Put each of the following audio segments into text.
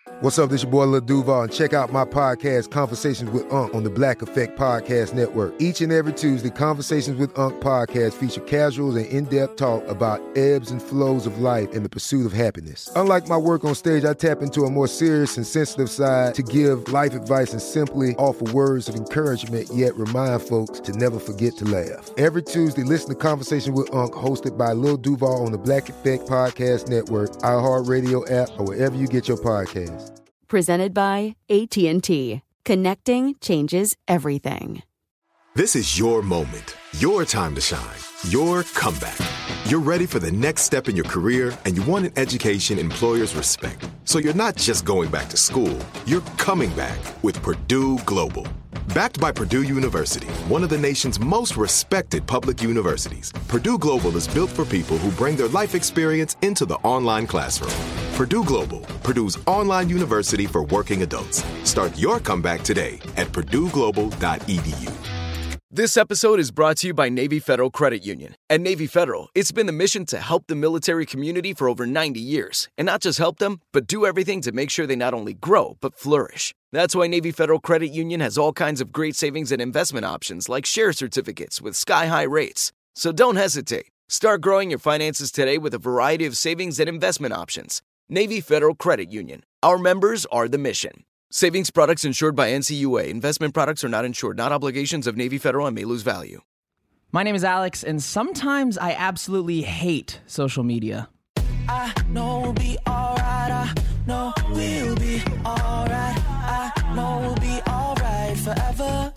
What's up, this your boy Lil Duval, and check out my podcast, Conversations with Unc, on the Black Effect Podcast Network. Each and every Tuesday, Conversations with Unc podcast feature casuals and in-depth talk about ebbs and flows of life and the pursuit of happiness. Unlike my work on stage, I tap into a more serious and sensitive side to give life advice and simply offer words of encouragement, yet remind folks to never forget to laugh. Every Tuesday, listen to Conversations with Unc, hosted by Lil Duval on the Black Effect Podcast Network, iHeartRadio app, or wherever you get your podcasts. Presented by AT&T. Connecting changes everything. This is your moment, your time to shine, your comeback. You're ready for the next step in your career, and you want an education employers respect. So you're not just going back to school, you're coming back with Purdue Global. Backed by Purdue University, one of the nation's most respected public universities, Purdue Global is built for people who bring their life experience into the online classroom. Purdue Global, Purdue's online university for working adults. Start your comeback today at purdueglobal.edu. This episode is brought to you by Navy Federal Credit Union. At Navy Federal, it's been the mission to help the military community for over 90 years. And not just help them, but do everything to make sure they not only grow, but flourish. That's why Navy Federal Credit Union has all kinds of great savings and investment options like share certificates with sky-high rates. So don't hesitate. Start growing your finances today with a variety of savings and investment options. Navy Federal Credit Union. Our members are the mission. Savings products insured by NCUA. Investment products are not insured, not obligations of Navy Federal and may lose value. My name is Alex, and sometimes I absolutely hate social media. I know we'll be alright. I know we'll be alright. I know we'll be alright forever.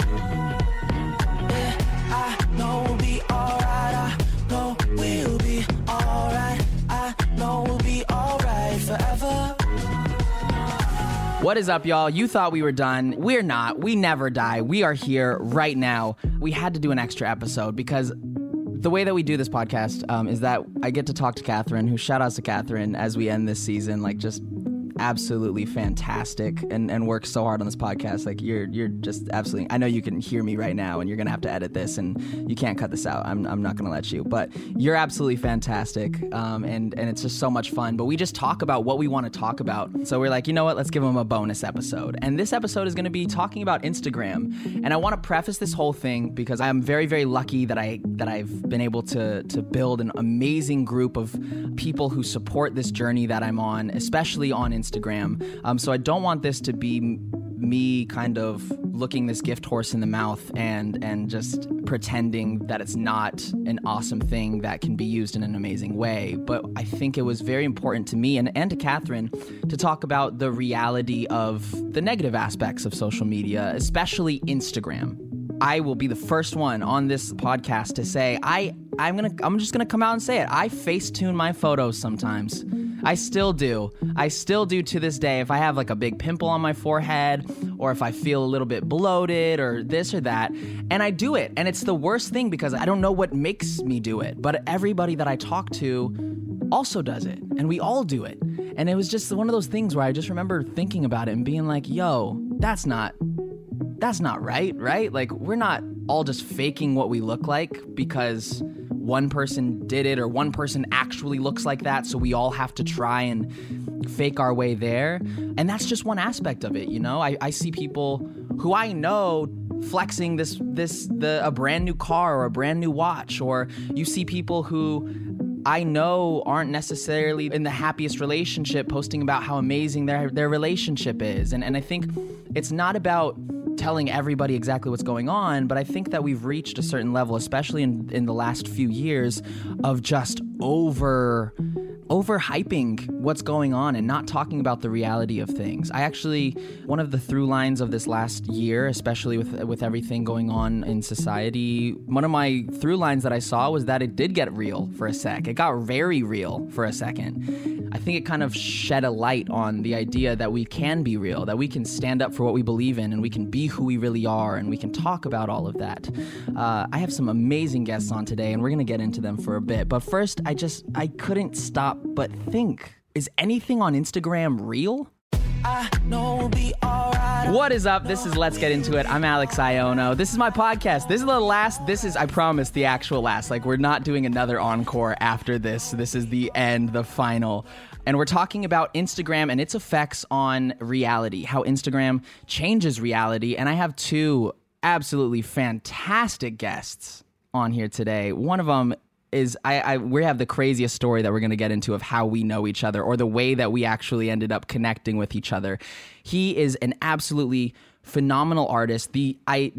Yeah, I know we'll be alright. I know we'll be alright. I know we'll be alright forever. What is up, y'all? You thought we were done. We're not. We never die. We are here right now. We had to do an extra episode because the way that we do this podcast is that I get to talk to Catherine, who, shout outs to Catherine as we end this season, like just absolutely fantastic and works so hard on this podcast. Like you're just absolutely, I know you can hear me right now and you're gonna have to edit this and you can't cut this out. I'm not gonna let you, but you're absolutely fantastic. And it's just so much fun, but we just talk about what we want to talk about. So we're like, you know what, let's give them a bonus episode. And this episode is gonna be talking about Instagram. And I want to preface this whole thing because I'm very, very lucky that I've been able to build an amazing group of people who support this journey that I'm on, especially on Instagram. So I don't want this to be me kind of looking this gift horse in the mouth and just pretending that it's not an awesome thing that can be used in an amazing way. But I think it was very important to me and to Catherine to talk about the reality of the negative aspects of social media, especially Instagram. I will be the first one on this podcast to say I'm just gonna come out and say it. I Facetune my photos sometimes. I still do to this day. If I have like a big pimple on my forehead or if I feel a little bit bloated or this or that, and I do it. And it's the worst thing because I don't know what makes me do it, but everybody that I talk to also does it and we all do it. And it was just one of those things where I just remember thinking about it and being like, yo, that's not right? Like we're not all just faking what we look like because one person did it or one person actually looks like that, so we all have to try and fake our way there. And that's just one aspect of it, you know? I see people who I know flexing a brand new car or a brand new watch, or you see people who I know aren't necessarily in the happiest relationship posting about how amazing their relationship is. And I think it's not about telling everybody exactly what's going on, but I think that we've reached a certain level, especially in the last few years, of just overhyping what's going on and not talking about the reality of things. One of the through lines of this last year, especially with everything going on in society, one of my through lines that I saw was that it did get real for a sec. It got very real for a second. I think it kind of shed a light on the idea that we can be real, that we can stand up for what we believe in, and we can be who we really are, and we can talk about all of that. I have some amazing guests on today, and we're going to get into them for a bit. But first, I couldn't stop but think, is anything on Instagram real? I know we'll be alright. What is up? This is Let's Get Into It. I'm Alex Iono. This is my podcast. This is the last. This is, I promise, the actual last. Like, we're not doing another encore after this. This is the end, the final. And we're talking about Instagram and its effects on reality, how Instagram changes reality. And I have two absolutely fantastic guests on here today. One of them is we have the craziest story that we're going to get into of how we know each other, or the way that we actually ended up connecting with each other. He is an absolutely phenomenal artist. The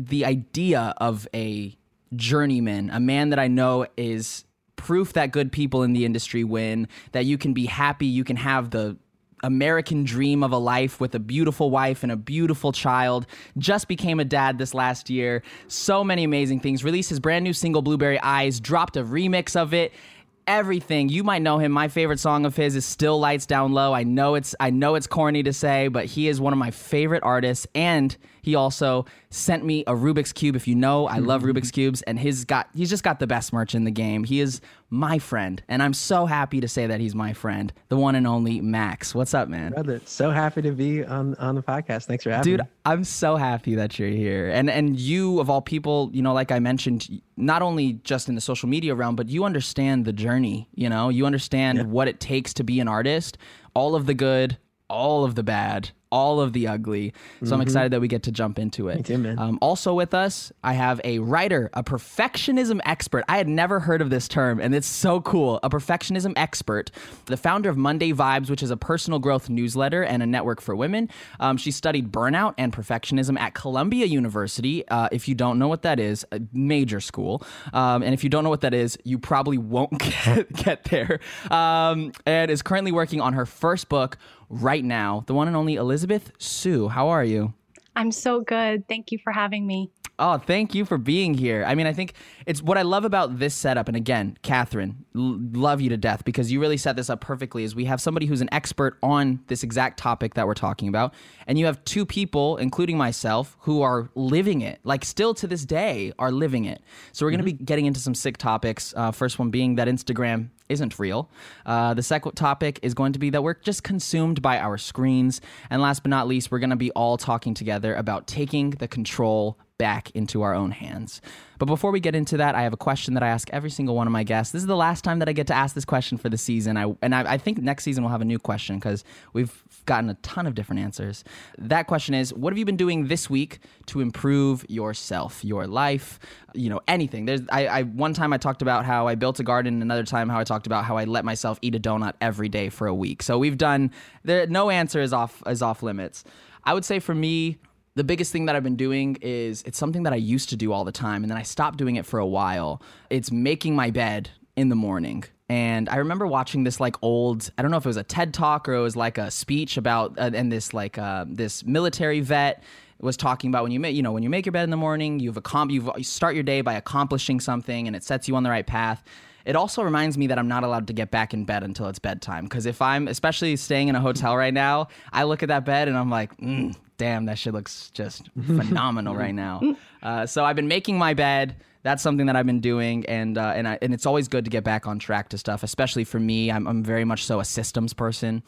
idea of a journeyman, a man that I know is proof that good people in the industry win, that you can be happy, you can have the American dream of a life with a beautiful wife and a beautiful child, just became a dad this last year. So many amazing things. Released his brand new single, Blueberry Eyes, dropped a remix of it. Everything. You might know him. My favorite song of his is Still Lights Down Low. I know it's corny to say, but he is one of my favorite artists, and he also sent me a Rubik's Cube. If you know, I love Rubik's Cubes, and he's just got the best merch in the game. He is my friend, and I'm so happy to say that he's my friend, the one and only Max. What's up, man? Brother, so happy to be on the podcast. Thanks for having me. Dude, I'm so happy that you're here. And you, of all people, you know, like I mentioned, not only just in the social media realm, but you understand the journey, you know? You understand what it takes to be an artist, all of the good, all of the bad, all of the ugly. So I'm excited that we get to jump into it. Me too, man. Also with us, I have a writer, a perfectionism expert. I had never heard of this term, and it's so cool. A perfectionism expert, the founder of Monday Vibes, which is a personal growth newsletter and a network for women. She studied burnout and perfectionism at Columbia University. If you don't know what that is, a major school. And if you don't know what that is, you probably won't get there. And is currently working on her first book right now, the one and only Elizabeth Sue. How are you? I'm so good. Thank you for having me. Oh, thank you for being here. I mean, I think it's what I love about this setup. And again, Catherine, love you to death, because you really set this up perfectly. Is we have somebody who's an expert on this exact topic that we're talking about. And you have two people, including myself, who are living it, like still to this day are living it. So we're going to be getting into some sick topics. First one being that Instagram isn't real. The second topic is going to be that we're just consumed by our screens. And last but not least, we're going to be all talking together about taking the control back into our own hands. But before we get into that, I have a question that I ask every single one of my guests. This is the last time that I get to ask this question for the season. I think next season we'll have a new question, because we've gotten a ton of different answers. That question is, what have you been doing this week to improve yourself, your life, you know, anything? One time I talked about how I built a garden, another time how I talked about how I let myself eat a donut every day for a week. So we've done, no answer is off limits. I would say for me, the biggest thing that I've been doing is, it's something that I used to do all the time, and then I stopped doing it for a while. It's making my bed in the morning. And I remember watching this like old, I don't know if it was a TED Talk or it was like a speech about, and this like this military vet was talking about when you make your bed in the morning, you start your day by accomplishing something, and it sets you on the right path. It also reminds me that I'm not allowed to get back in bed until it's bedtime. Because if I'm, especially staying in a hotel right now, I look at that bed and I'm like, damn, that shit looks just phenomenal right now. So I've been making my bed. That's something that I've been doing, and it's always good to get back on track to stuff. Especially for me, I'm very much so a systems person,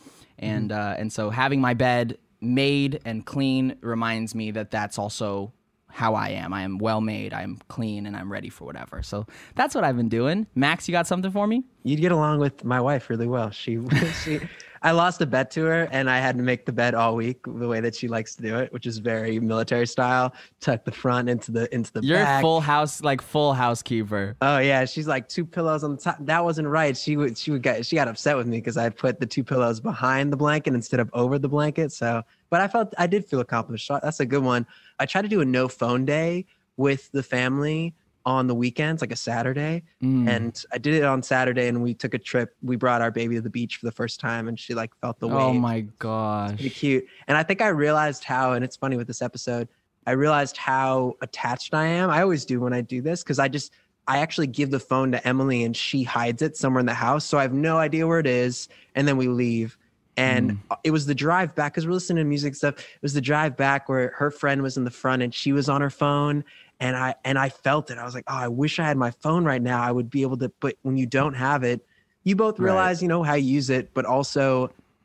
and so having my bed made and clean reminds me that that's also how I am. I am well made, I'm clean, and I'm ready for whatever. So that's what I've been doing. Max, you got something for me? You'd get along with my wife really well. I lost a bet to her, and I had to make the bed all week the way that she likes to do it, which is very military style. Tuck the front into the You're back. Full housekeeper. Oh yeah, she's like 2 pillows on the top. That wasn't right. She got upset with me because I put the 2 pillows behind the blanket instead of over the blanket. So, but I did feel accomplished. So that's a good one. I try to do a no phone day with the family on the weekends, like a Saturday. And I did it on Saturday, and we took a trip. We brought our baby to the beach for the first time, and she like felt the wave. Oh my gosh. It's pretty cute. And I think I realized how, and it's funny with this episode, I realized how attached I am. I always do when I do this, because I actually give the phone to Emily and she hides it somewhere in the house. So I have no idea where it is. And then we leave. And it was the drive back, because we're listening to music stuff. It was the drive back where her friend was in the front and she was on her phone. And I felt it. I was like, oh, I wish I had my phone right now. I would be able to, but when you don't have it, you both realize, you know, how you use it, but also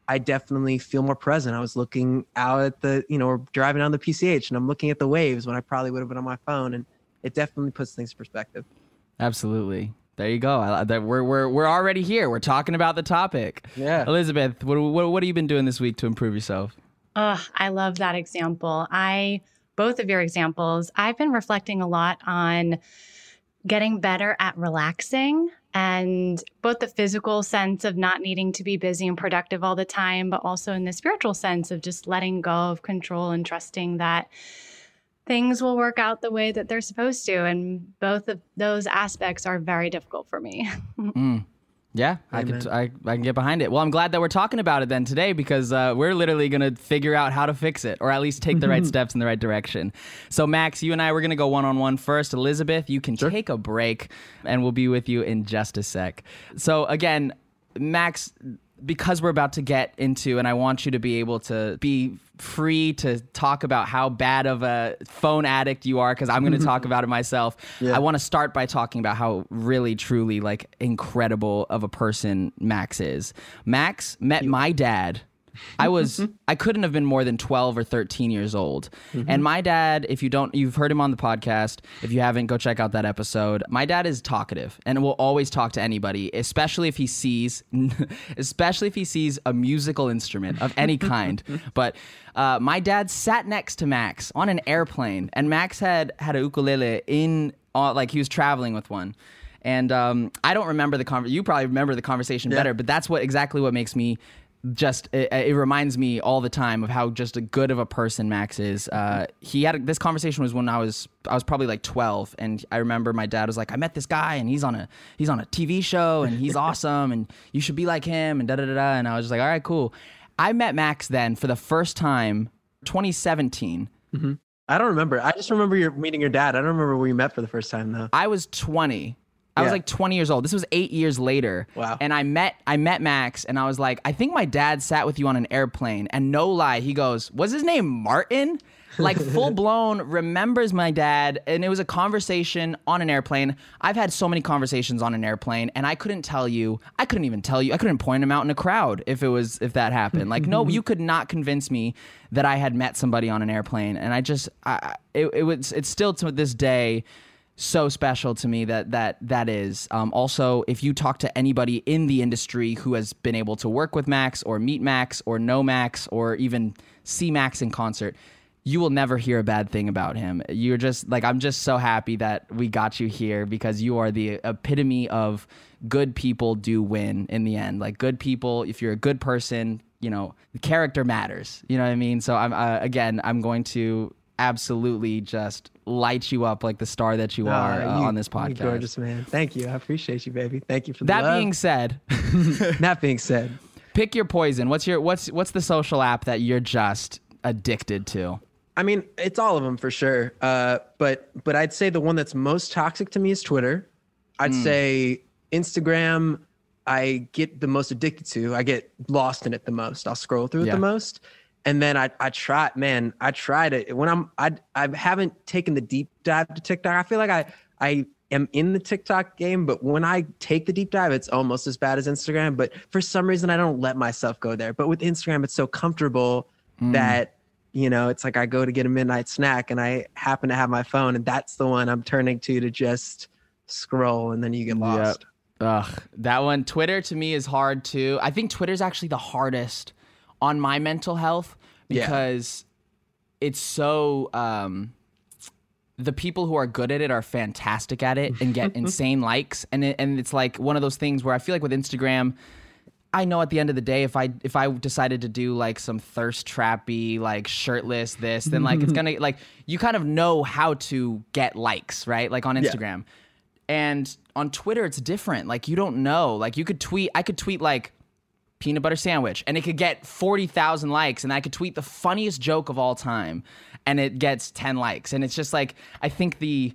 I definitely feel more present. I was looking out at the, we're driving down the PCH and I'm looking at the waves when I probably would have been on my phone. And it definitely puts things in perspective. Absolutely. There you go. We're already here. We're talking about the topic. Yeah. Elizabeth, what have you been doing this week to improve yourself? I love that example. Both of your examples, I've been reflecting a lot on getting better at relaxing, and both the physical sense of not needing to be busy and productive all the time, but also in the spiritual sense of just letting go of control and trusting that things will work out the way that they're supposed to. And both of those aspects are very difficult for me. Yeah, I can get behind it. Well, I'm glad that we're talking about it then today, because we're literally going to figure out how to fix it, or at least take the right steps in the right direction. So Max, you and I, we're going to go one-on-one first. Elizabeth, you can take a break and we'll be with you in just a sec. So again, Max, because we're about to get into, and I want you to be able to be free to talk about how bad of a phone addict you are, because I'm going to talk about it myself. Yeah. I want to start by talking about how really, truly, like, incredible of a person Max is. Max met my dad. I couldn't have been more than 12 or 13 years old. And my dad, you've heard him on the podcast. If you haven't, go check out that episode. My dad is talkative and will always talk to anybody, especially if he sees a musical instrument of any kind. But my dad sat next to Max on an airplane, and Max had a ukulele like he was traveling with one. And I don't remember the conversation. You probably remember the conversation better, but that's exactly what makes me it reminds me all the time of how just a good of a person Max is. This conversation was when I was probably like 12, and I remember my dad was like, I met this guy and he's on a TV show and he's awesome and you should be like him and da-da-da-da. And I was just like, all right, cool. I met Max then for the first time, 2017. I don't remember. I just remember meeting your dad. I don't remember where you met for the first time though. I was 20. I was like 20 years old. This was 8 years later. Wow. And I met Max, and I was like, I think my dad sat with you on an airplane. And no lie, he goes, was his name Martin? Like, full blown remembers my dad. And it was a conversation on an airplane. I've had so many conversations on an airplane, and I couldn't even tell you. I couldn't point him out in a crowd if that happened. Like, no, you could not convince me that I had met somebody on an airplane. And it's still to this day so special to me that is. Also, if you talk to anybody in the industry who has been able to work with Max or meet Max or know Max or even see Max in concert, you will never hear a bad thing about him. You're just like, I'm just so happy that we got you here, because you are the epitome of good people do win in the end. Like, good people, if you're a good person, the character matters. You know what I mean? So I'm going to absolutely just light you up like the star that you are on this podcast. You're gorgeous, man. Thank you. I appreciate you, baby. Thank you for the that love. being said, that being said, pick your poison. What's the social app that you're just addicted to? I mean, it's all of them for sure. But I'd say the one that's most toxic to me is Twitter. I'd say Instagram, I get the most addicted to. I get lost in it the most. I'll scroll through it the most. And then I tried it when I haven't taken the deep dive to TikTok. I feel like I am in the TikTok game, but when I take the deep dive, it's almost as bad as Instagram. But for some reason, I don't let myself go there. But with Instagram, it's so comfortable that, it's like I go to get a midnight snack and I happen to have my phone, and that's the one I'm turning to just scroll, and then you get lost. Ugh, that one. Twitter to me is hard too. I think Twitter's actually the hardest on my mental health, because it's so the people who are good at it are fantastic at it and get insane likes, and it's like one of those things where I feel like with Instagram, I know at the end of the day, if I decided to do like some thirst trappy, like shirtless then like it's gonna, like, you kind of know how to get likes, right? Like on Instagram. And on Twitter it's different. Like, you don't know. Like, I could tweet like peanut butter sandwich and it could get 40,000 likes, and I could tweet the funniest joke of all time and it gets 10 likes. And it's just like, I think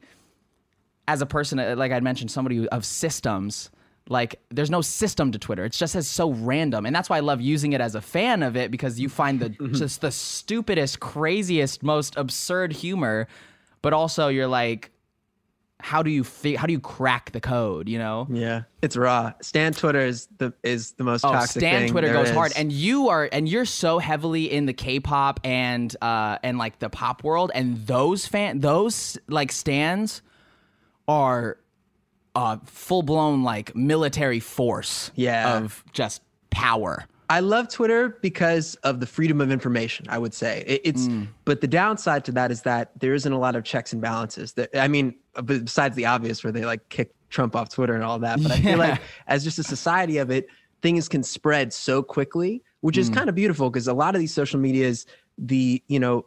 as a person, like I'd mentioned, somebody of systems, like, there's no system to Twitter. It's just as so random. And that's why I love using it as a fan of it, because you find just the stupidest, craziest, most absurd humor, but also you're like, how do you crack the code, you know? Yeah, it's raw. Stan Twitter is the most toxic thing. Stan Twitter there goes is. hard, and you're so heavily in the K-pop and like the pop world, and those like stans are full blown like military force of just power. I love Twitter because of the freedom of information, I would say. But the downside to that is that there isn't a lot of checks and balances. I mean, besides the obvious where they like kick Trump off Twitter and all that. But I feel like as just a society of it, things can spread so quickly, which is kind of beautiful because a lot of these social medias, they go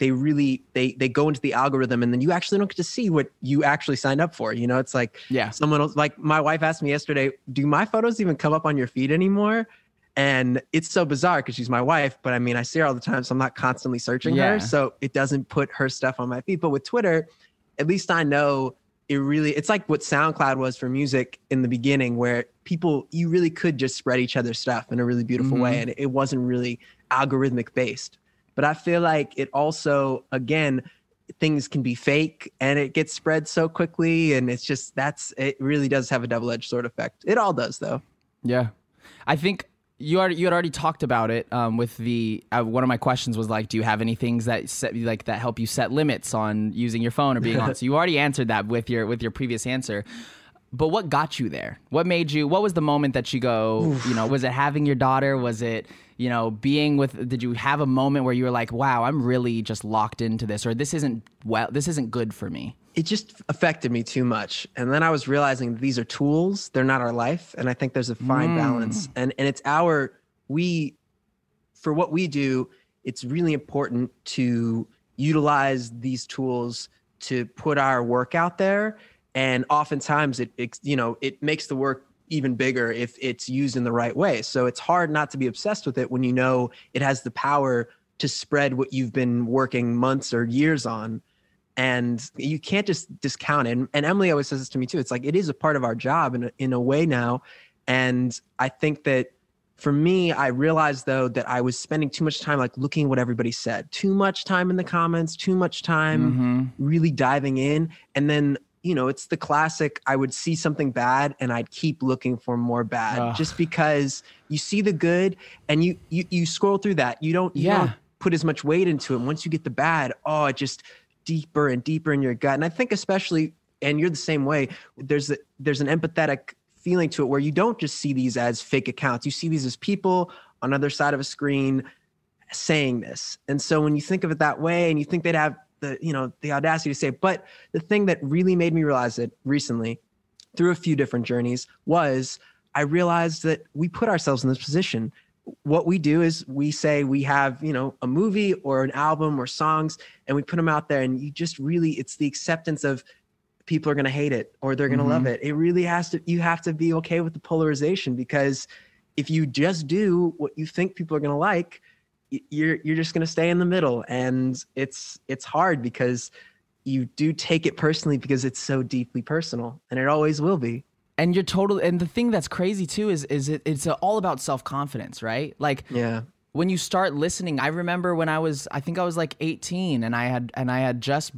into the algorithm and then you actually don't get to see what you actually signed up for. You know, it's like someone else, like my wife asked me yesterday, do my photos even come up on your feed anymore? And it's so bizarre because she's my wife, but I mean, I see her all the time, so I'm not constantly searching her. So it doesn't put her stuff on my feed. But with Twitter, at least I know it's like what SoundCloud was for music in the beginning, where you really could just spread each other's stuff in a really beautiful way. And it wasn't really algorithmic based. But I feel like it also, again, things can be fake and it gets spread so quickly. And it's just, it really does have a double-edged sword effect. It all does though. Yeah. I think you had already talked about it with the one of my questions was like, do you have any things that help you set limits on using your phone or being on? So you already answered that with your previous answer. But what got you there? What was the moment that you go, was it having your daughter? Was it, did you have a moment where you were like, wow, I'm really just locked into this, or this isn't good for me? It just affected me too much. And then I was realizing these are tools. They're not our life. And I think there's a fine balance. And it's for what we do, it's really important to utilize these tools to put our work out there. And oftentimes it makes the work even bigger if it's used in the right way. So it's hard not to be obsessed with it when you know it has the power to spread what you've been working months or years on. And you can't just discount it. And Emily always says this to me too. It's like, it is a part of our job in a way now. And I think that for me, I realized though that I was spending too much time like looking at what everybody said, too much time in the comments, too much time really diving in. And then, it's the classic, I would see something bad and I'd keep looking for more bad just because you see the good and you scroll through that. You don't put as much weight into it. Once you get the bad, it just deeper and deeper in your gut. And I think especially, and you're the same way, there's an empathetic feeling to it where you don't just see these as fake accounts. You see these as people on the other side of a screen saying this. And so when you think of it that way and you think they'd have the audacity to say it, but the thing that really made me realize it recently through a few different journeys was I realized that we put ourselves in this position. What we do is we say we have, a movie or an album or songs, and we put them out there, and you just really, it's the acceptance of people are going to hate it or they're going to love it. It really you have to be okay with the polarization, because if you just do what you think people are going to like, you're just going to stay in the middle. And it's hard because you do take it personally because it's so deeply personal, and it always will be. And and the thing that's crazy too is it's all about self-confidence, right? Like, when you start listening, I remember when I think I was like 18 and I had just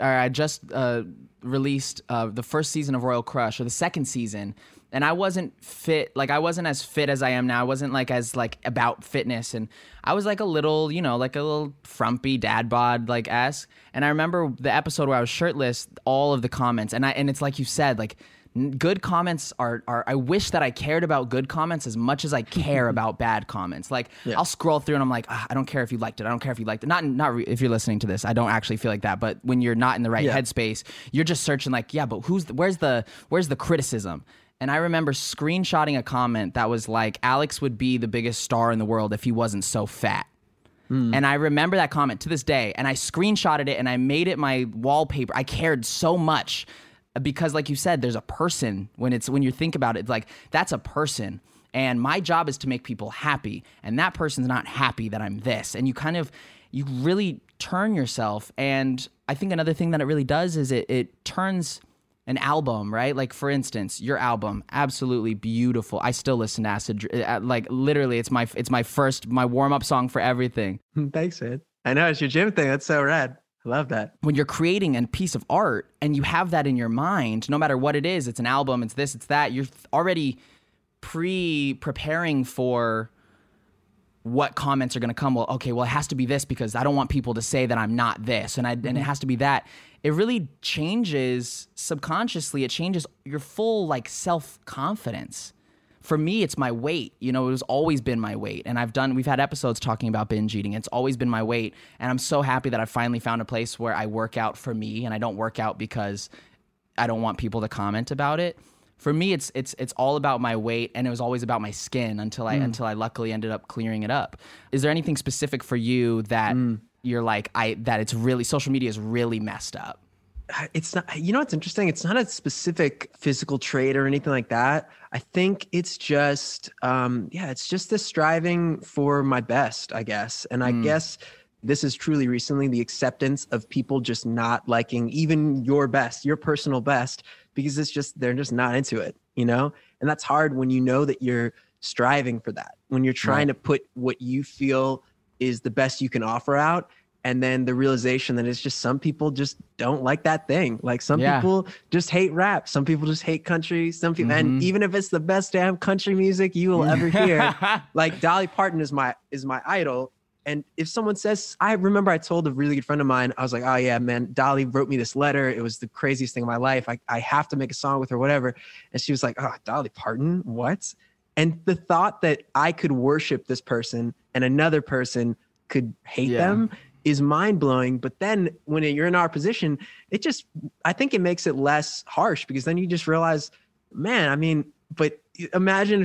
released the first season of Royal Crush, or the second season. And I wasn't fit, like I wasn't as fit as I am now. I wasn't like as like about fitness, and I was like a little, like a little frumpy dad bod like esque. And I remember the episode where I was shirtless, all of the comments, and it's like you said, like good comments are I wish that I cared about good comments as much as I care about bad comments. Like I'll scroll through and I'm like, I don't care if you liked it. I don't care if you liked it. Not if you're listening to this, I don't actually feel like that. But when you're not in the right headspace, you're just searching like, but where's the criticism? And I remember screenshotting a comment that was like, Alex would be the biggest star in the world if he wasn't so fat. And I remember that comment to this day, and I screenshotted it and I made it my wallpaper. I cared so much because, like you said, there's a person when you think about it, it's like that's a person. And my job is to make people happy, and that person's not happy that I'm this. And you really turn yourself. And I think another thing that it really does is it turns an album, right? Like, for instance, your album, absolutely beautiful. I still listen to Acid. Like, literally, it's my warm-up song for everything. Thanks, man. I know, it's your gym thing. That's so rad. I love that. When you're creating a piece of art and you have that in your mind, no matter what it is, it's an album, it's this, it's that, you're already preparing for what comments are going to come. Well, okay, well, it has to be this because I don't want people to say that I'm not this, and it has to be that. It really changes subconsciously. It changes your full like self-confidence. For me, it's my weight. You know, it has always been my weight. And we've had episodes talking about binge eating. It's always been my weight. And I'm so happy that I finally found a place where I work out for me, and I don't work out because I don't want people to comment about it. For me, it's all about my weight, and it was always about my skin until I luckily ended up clearing it up. Is there anything specific for you that you're like, that it's really, social media is really messed up? It's not, you know, what's interesting. It's not a specific physical trait or anything like that. I think it's just, it's just the striving for my best, I guess. And I guess this is truly recently the acceptance of people just not liking even your best, your personal best, because they're just not into it, you know? And that's hard when you know that you're striving for that, when you're trying to put what you feel is the best you can offer out. And then the realization that it's just some people just don't like that thing. Like some people just hate rap. Some people just hate country. Some people, and even if it's the best damn country music you will ever hear, like Dolly Parton is my idol. And if someone says, I remember I told a really good friend of mine, I was like, oh yeah, man, Dolly wrote me this letter. It was the craziest thing in my life. I have to make a song with her, whatever. And she was like, oh, Dolly Parton, what? And the thought that I could worship this person and another person could hate them is mind-blowing. But then when you're in our position, I think it makes it less harsh, because then you just realize, man, I mean, but imagine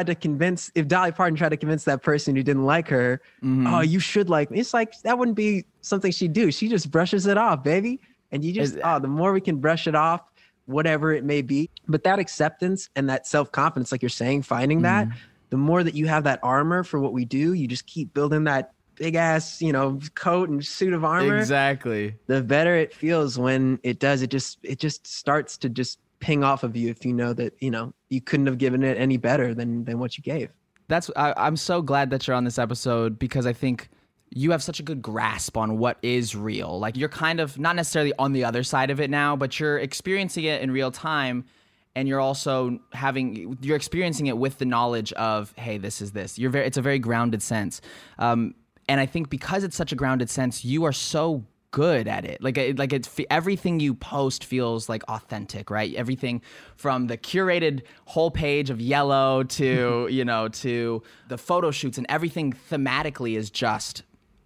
if Dolly Parton tried to convince that person who didn't like her, oh, you should like me. It's like, that wouldn't be something she'd do. She just brushes it off, baby. And you just, the more we can brush it off, whatever it may be. But that acceptance and that self-confidence, like you're saying, finding that, the more that you have that armor for what we do, you just keep building that big ass, you know, coat and suit of armor. Exactly. The better it feels when it does. It just starts to just ping off of you if you know that, you know, you couldn't have given it any better than what you gave. I'm so glad that you're on this episode, because I think you have such a good grasp on what is real. Like, you're kind of not necessarily on the other side of it now, but you're experiencing it in real time. And you're also you're experiencing it with the knowledge of, hey, this is this. It's a very grounded sense. And I think because it's such a grounded sense, you are so good at it. Everything you post feels like authentic, right? Everything from the curated whole page of Yellow to, to the photo shoots, and everything thematically is just,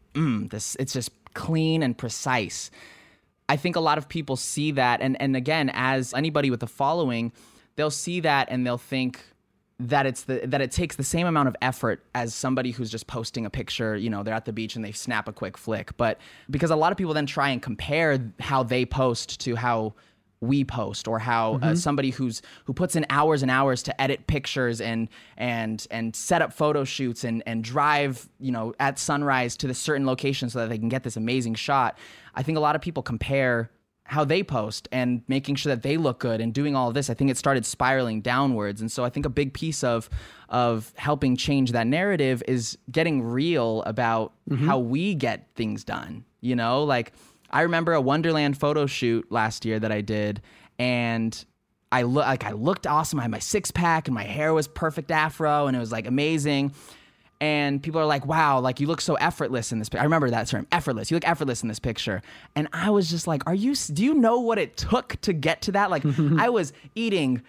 it's just clean and precise. I think a lot of people see that. And again, as anybody with a following, they'll see that and they'll think that it takes the same amount of effort as somebody who's just posting a picture, they're at the beach and they snap a quick flick. But because a lot of people then try and compare how they post to how we post, or how somebody who puts in hours and hours to edit pictures and set up photo shoots and drive, at sunrise to the certain location so that they can get this amazing shot. I think a lot of people compare how they post and making sure that they look good and doing all of this. I think it started spiraling downwards. And so I think a big piece of helping change that narrative is getting real about how we get things done. Like, I remember a Wonderland photo shoot last year that I did, and I looked awesome. I had my six-pack and my hair was perfect afro, and it was like amazing. And people are like, wow, like, you look so effortless in this picture. I remember that term, effortless. You look effortless in this picture. And I was just like, do you know what it took to get to that? Like, I was eating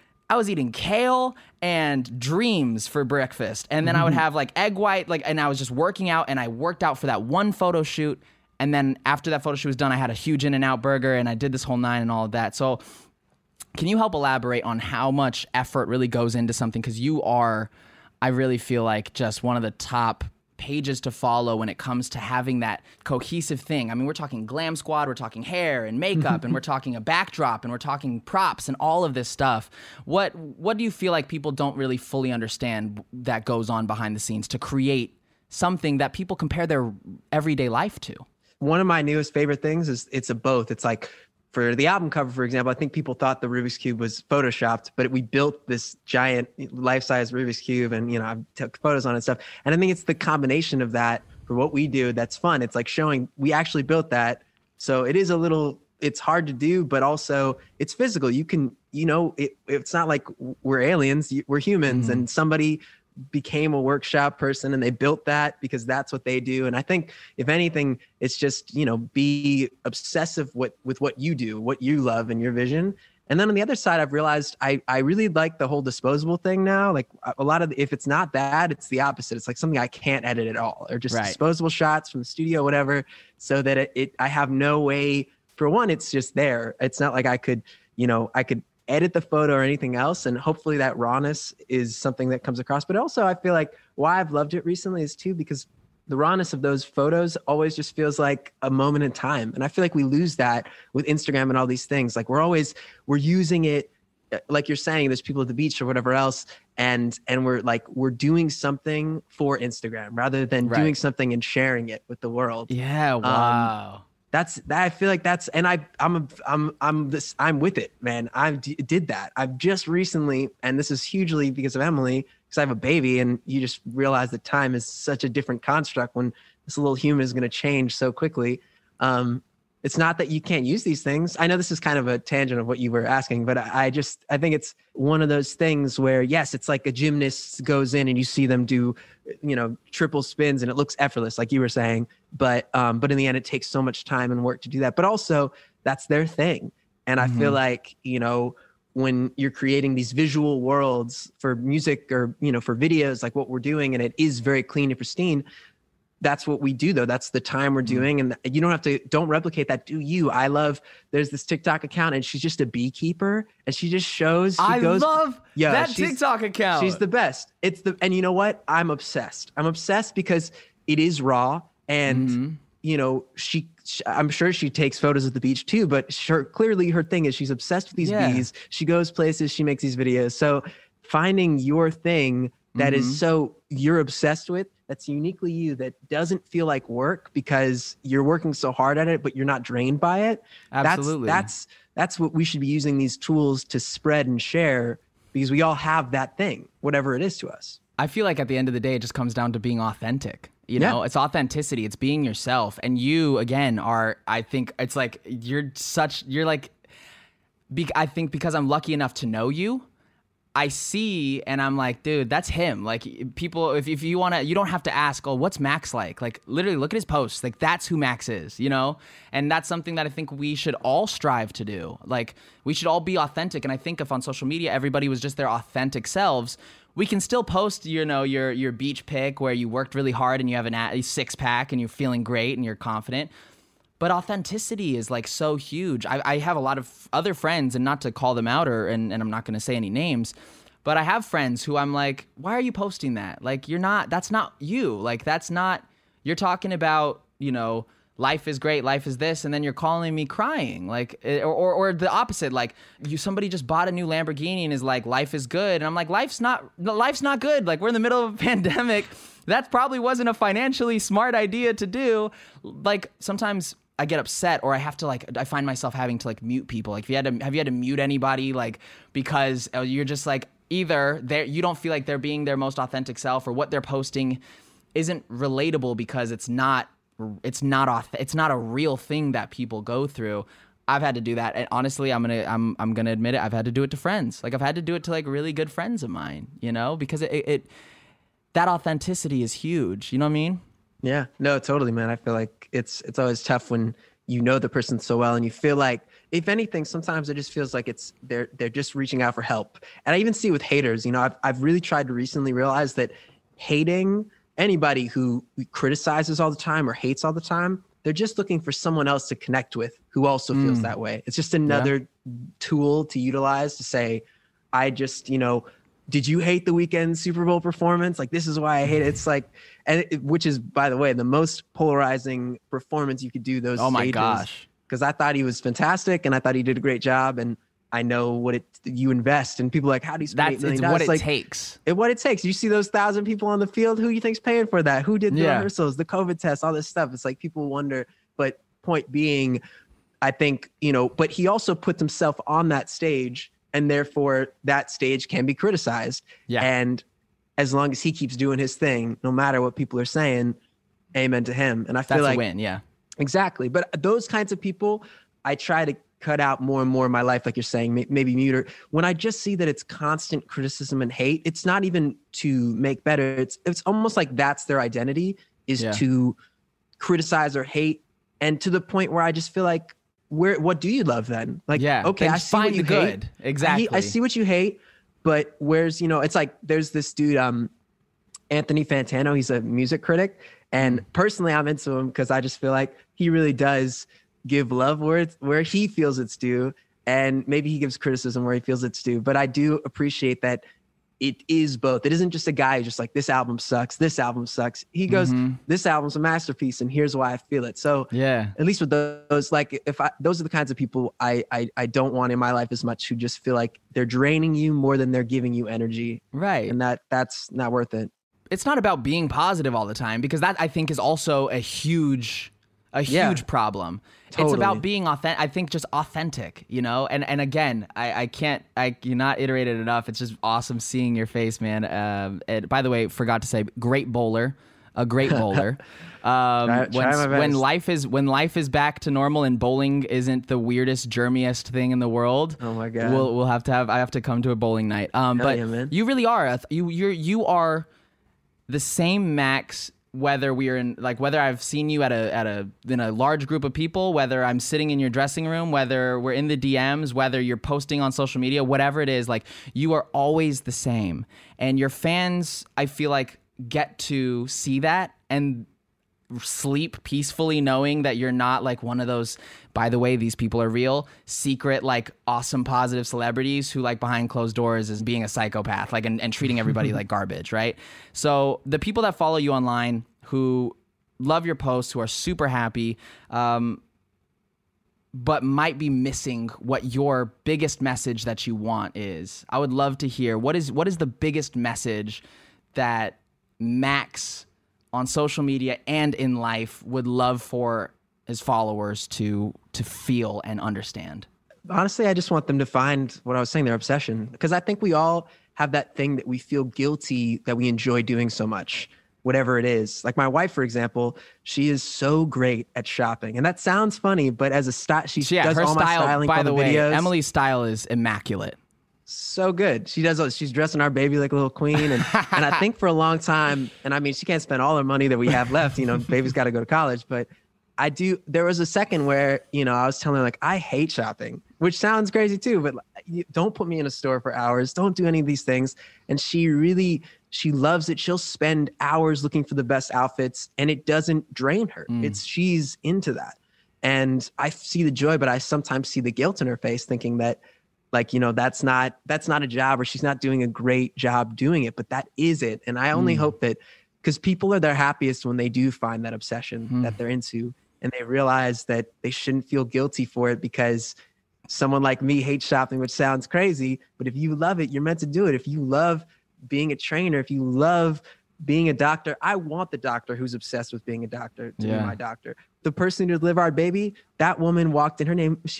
kale and dreams for breakfast. And then I would have like egg white, and I was just working out, and I worked out for that one photo shoot. And then after that photo shoot was done, I had a huge In-N-Out burger, and I did this whole 9 and all of that. So can you help elaborate on how much effort really goes into something? Because you are, I really feel like, just one of the top pages to follow when it comes to having that cohesive thing. I mean, we're talking glam squad, we're talking hair and makeup, and we're talking a backdrop, and we're talking props and all of this stuff. What do you feel like people don't really fully understand that goes on behind the scenes to create something that people compare their everyday life to? One of my newest favorite things is it's a both. It's like, for the album cover, for example, I think people thought the Rubik's Cube was photoshopped, but we built this giant life-size Rubik's Cube, and, I took photos on it and stuff. And I think it's the combination of that for what we do that's fun. It's like showing we actually built that So it is it's hard to do, but also it's physical. You can, it's not like we're aliens, we're humans, and somebody became a workshop person and they built that because that's what they do. And I think if anything, it's just, be obsessive with what you do, what you love and your vision. And then on the other side, I've realized I really like the whole disposable thing now. Like a lot of, if it's not that, it's the opposite. It's like something I can't edit at all, or just disposable shots from the studio, whatever, so that I have no way, for one, it's just there. It's not like I could edit the photo or anything else. And hopefully that rawness is something that comes across. But also I feel like why I've loved it recently is too, because the rawness of those photos always just feels like a moment in time. And I feel like we lose that with Instagram and all these things. Like we're using it, like you're saying, there's people at the beach or whatever else. And we're doing something for Instagram rather than doing something and sharing it with the world. Yeah. Wow. I feel like that's, and I'm with it, man. Did that. I've just recently, and this is hugely because of Emily, because I have a baby, and you just realize that time is such a different construct when this little human is going to change so quickly. It's not that you can't use these things. I know this is kind of a tangent of what you were asking, but I think it's one of those things where, yes, it's like a gymnast goes in and you see them do, triple spins and it looks effortless, like you were saying. But in the end, it takes so much time and work to do that. But also that's their thing. And I feel like, when you're creating these visual worlds for music or, for videos, like what we're doing, and it is very clean and pristine, that's what we do though. That's the time we're doing. And you don't replicate that. Do you? There's this TikTok account and she's just a beekeeper and she just shows. I love that TikTok account. She's the best. And you know what? I'm obsessed. I'm obsessed because it is raw and, I'm sure she takes photos of the beach too, but clearly her thing is she's obsessed with these bees. She goes places, she makes these videos. So finding your thing that is so you're obsessed with, that's uniquely you, that doesn't feel like work because you're working so hard at it, but you're not drained by it. Absolutely. That's what we should be using these tools to spread and share, because we all have that thing, whatever it is to us. I feel like at the end of the day, it just comes down to being authentic. It's authenticity. It's being yourself. And you, again, I think it's like, I think because I'm lucky enough to know you, I see and I'm like, dude, that's him. Like people, if you want to, you don't have to ask, oh, what's Max like? Like literally look at his posts. Like that's who Max is, And that's something that I think we should all strive to do. Like we should all be authentic. And I think if on social media, everybody was just their authentic selves, we can still post, your beach pic where you worked really hard and you have a six pack and you're feeling great and you're confident. But authenticity is like so huge. I have a lot of other friends, and not to call them out and I'm not going to say any names, but I have friends who I'm like, why are you posting that? Like, that's not you. Like, you're talking about, life is great, life is this, and then you're calling me crying. Like, or the opposite. Like, somebody just bought a new Lamborghini and is like, life is good. And I'm like, life's not good. Like, we're in the middle of a pandemic. That probably wasn't a financially smart idea to do. Like, sometimes I get upset, or I find myself having to mute people. Like, have you had to mute anybody? Like, because you're just like, either you don't feel like they're being their most authentic self, or what they're posting isn't relatable because it's not a real thing that people go through. I've had to do that, and honestly, I'm gonna admit it. I've had to do it to friends. Like, I've had to do it to really good friends of mine. Because that authenticity is huge. You know what I mean? Yeah, no, totally, man. I feel like it's always tough when you know the person so well and you feel like, if anything, sometimes it just feels like they're just reaching out for help. And I even see it with haters. I've really tried to recently realize that hating anybody who criticizes all the time or hates all the time, they're just looking for someone else to connect with who also feels that way. It's just another tool to utilize to say, did you hate the weekend Super Bowl performance? Like, this is why I hate it. It's like, which is, by the way, the most polarizing performance you could do those stages. Oh my gosh. Because I thought he was fantastic and I thought he did a great job. And I know what you invest, and people are like, how do you spend $8 million? It's what it takes. What it takes. You see those 1,000 people on the field, who you think's paying for that? Who did the rehearsals, the COVID tests, all this stuff? It's like people wonder, but point being, I think, but he also puts himself on that stage, and therefore that stage can be criticized. Yeah. And as long as he keeps doing his thing, no matter what people are saying, amen to him. And I feel that's like a win. Yeah. Exactly. But those kinds of people, I try to cut out more and more in my life, like you're saying, maybe mute her. When I just see that it's constant criticism and hate, it's not even to make better. It's almost like that's their identity, is to criticize or hate. And to the point where I just feel like, what do you love then? Like, okay, I see what you hate. Exactly. I see what you hate, but where's, it's like, there's this dude, Anthony Fantano, he's a music critic. And personally, I'm into him because I just feel like he really does give love where he feels it's due. And maybe he gives criticism where he feels it's due. But I do appreciate that it is both. It isn't just a guy who's just like, this album sucks, this album sucks. He goes, this album's a masterpiece and here's why I feel it. So at least with those, like those are the kinds of people I don't want in my life as much, who just feel like they're draining you more than they're giving you energy. Right. And that's not worth it. It's not about being positive all the time, because that, I think, is also a huge problem. Totally. It's about being authentic. I think just authentic, and again, I you're not iterated enough. It's just awesome seeing your face, man. And by the way, forgot to say, a great bowler. When life is back to normal and bowling isn't the weirdest, germiest thing in the world. Oh my God. I have to come to a bowling night. But yeah, you really are, you are the same Max, whether I've seen you in a large group of people, whether I'm sitting in your dressing room, whether we're in the DMs, whether you're posting on social media, whatever it is, like, you are always the same. And your fans, I feel like, get to see that and sleep peacefully knowing that you're not like one of those, by the way, these people are real, secret, like, awesome, positive celebrities who, like, behind closed doors is being a psychopath, like, and treating everybody like garbage, right? So the people that follow you online, who love your posts, who are super happy, but might be missing what your biggest message that you want is, I would love to hear, what is the biggest message that Max on social media and in life would love for his followers to feel and understand? Honestly, I just want them to find what I was saying, their obsession. Because I think we all have that thing that we feel guilty that we enjoy doing so much, whatever it is. Like my wife, for example, she is so great at shopping. And that sounds funny, but as a style, she does all my styling by for the way, videos. Emily's style is immaculate. So good. She's dressing our baby like a little queen. And I think for a long time, and I mean, she can't spend all her money that we have left, baby's got to go to college, but there was a second where, I was telling her, like, I hate shopping, which sounds crazy too, but don't put me in a store for hours. Don't do any of these things. And she loves it. She'll spend hours looking for the best outfits and it doesn't drain her. She's into that. And I see the joy, but I sometimes see the guilt in her face, thinking that, like, that's not a job, or she's not doing a great job doing it, but that is it. And I only hope that, because people are their happiest when they do find that obsession that they're into, and they realize that they shouldn't feel guilty for it, because someone like me hates shopping, which sounds crazy, but if you love it, you're meant to do it. If you love being a trainer, if you love being a doctor, I want the doctor who's obsessed with being a doctor to be my doctor. The person who delivered our baby, that woman walked in,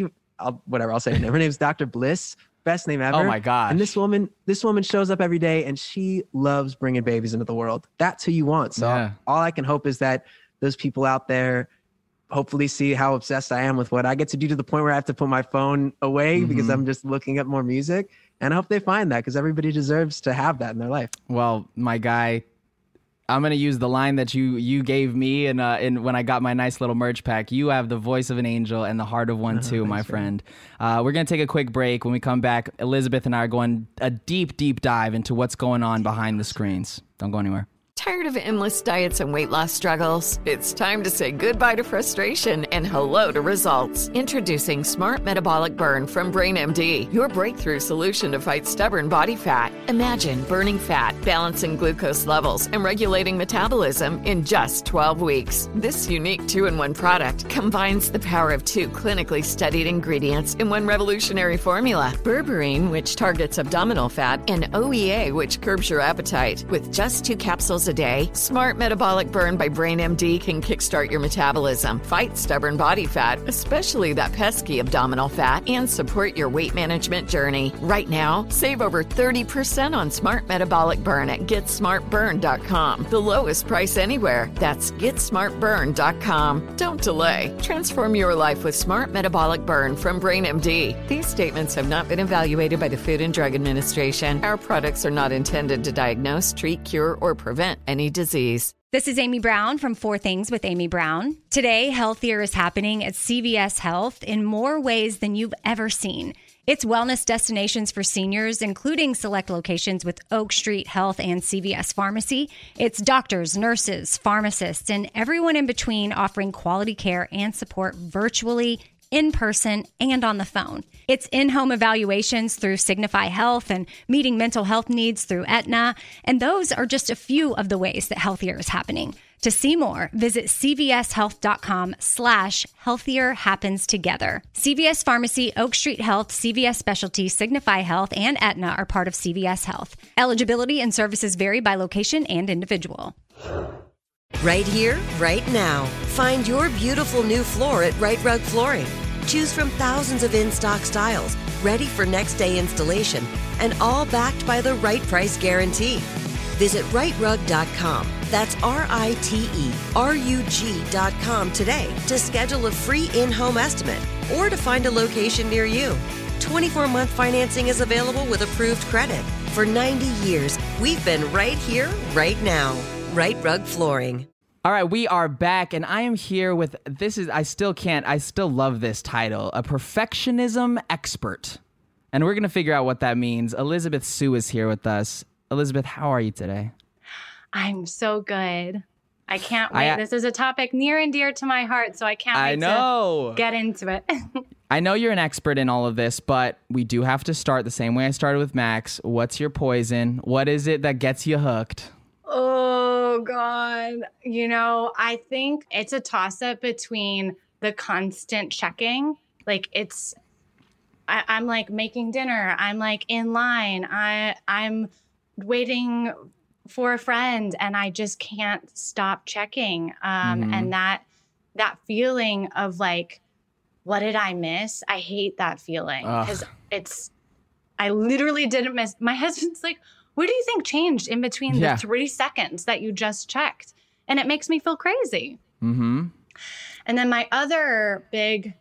I'll say her name. Her name's Dr. Bliss. Best name ever. Oh my gosh. And this woman shows up every day and she loves bringing babies into the world. That's who you want. So all I can hope is that those people out there hopefully see how obsessed I am with what I get to do, to the point where I have to put my phone away because I'm just looking at more music. And I hope they find that, because everybody deserves to have that in their life. Well, my guy, I'm going to use the line that you gave me in when I got my nice little merch pack. You have the voice of an angel and the heart of one too, my friend. We're going to take a quick break. When we come back, Elizabeth and I are going a deep, deep dive into what's going on behind the screens. Don't go anywhere. Tired of endless diets and weight loss struggles? It's time to say goodbye to frustration and hello to results. Introducing Smart Metabolic Burn from BrainMD, your breakthrough solution to fight stubborn body fat. Imagine burning fat, balancing glucose levels, and regulating metabolism in just 12 weeks. This unique 2-in-1 product combines the power of 2 clinically studied ingredients in one revolutionary formula. Berberine, which targets abdominal fat, and OEA, which curbs your appetite. With just 2 capsules a a day, Smart Metabolic Burn by BrainMD can kickstart your metabolism, fight stubborn body fat, especially that pesky abdominal fat, and support your weight management journey. Right now, save over 30% on Smart Metabolic Burn at GetSmartBurn.com. The lowest price anywhere. That's GetSmartBurn.com. Don't delay. Transform your life with Smart Metabolic Burn from BrainMD. These statements have not been evaluated by the Food and Drug Administration. Our products are not intended to diagnose, treat, cure, or prevent any disease. This is Amy Brown from 4 Things with Amy Brown. Today, healthier is happening at CVS Health in more ways than you've ever seen. It's wellness destinations for seniors, including select locations with Oak Street Health and CVS Pharmacy. It's doctors, nurses, pharmacists, and everyone in between offering quality care and support virtually, in person, and on the phone. It's in-home evaluations through Signify Health and meeting mental health needs through Aetna. And those are just a few of the ways that healthier is happening. To see more, visit cvshealth.com/healthier happens together. CVS Pharmacy, Oak Street Health, CVS Specialty, Signify Health, and Aetna are part of CVS Health. Eligibility and services vary by location and individual. Right here, right now. Find your beautiful new floor at Right Rug Flooring. Choose from thousands of in-stock styles, ready for next day installation, and all backed by the right price guarantee. Visit rightrug.com. That's RITERUG.com today to schedule a free in-home estimate or to find a location near you. 24-month financing is available with approved credit. For 90 years, we've been right here, right now. Right Rug Flooring. All right, we are back, and I am here with, I still love this title, a perfectionism expert. And we're going to figure out what that means. Elizabeth Sue is here with us. Elizabeth, how are you today? I'm so good. I can't wait. This is a topic near and dear to my heart, so I can't wait to get into it. I know you're an expert in all of this, but we do have to start the same way I started with Max. What's your poison? What is it that gets you hooked? Oh, God. I think it's a toss-up between the constant checking. Like, I'm like making dinner. I'm like in line. I'm waiting for a friend and I just can't stop checking. And that feeling of like, what did I miss? I hate that feeling because I literally didn't miss. My husband's like, what do you think changed in between the 3 seconds that you just checked? And it makes me feel crazy. Mm-hmm. And then my other big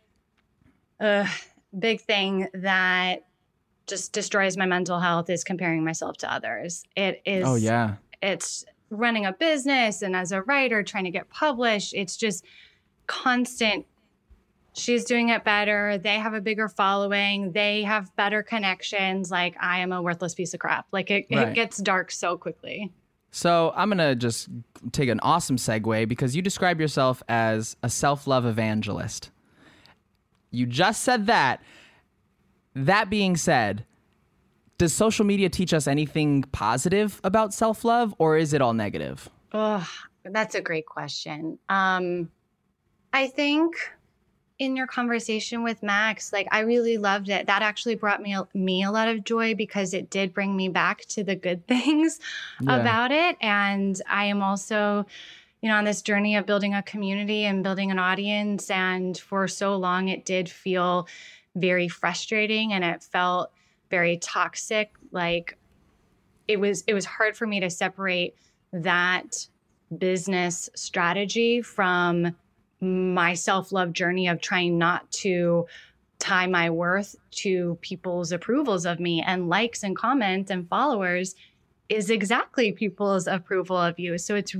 thing that just destroys my mental health is comparing myself to others. It is. Oh, yeah. It's running a business and as a writer trying to get published. It's just constant. She's doing it better. They have a bigger following. They have better connections. Like, I am a worthless piece of crap. Like, it gets dark so quickly. So I'm going to just take an awesome segue because you describe yourself as a self-love evangelist. You just said that. That being said, does social media teach us anything positive about self-love, or is it all negative? Oh, that's a great question. I think in your conversation with Max, like, I really loved it. That actually brought me a lot of joy because it did bring me back to the good things about it. And I am also, on this journey of building a community and building an audience. And for so long, it did feel very frustrating and it felt very toxic. Like, it was hard for me to separate that business strategy from my self-love journey of trying not to tie my worth to people's approvals of me, and likes and comments and followers is exactly people's approval of you. So it's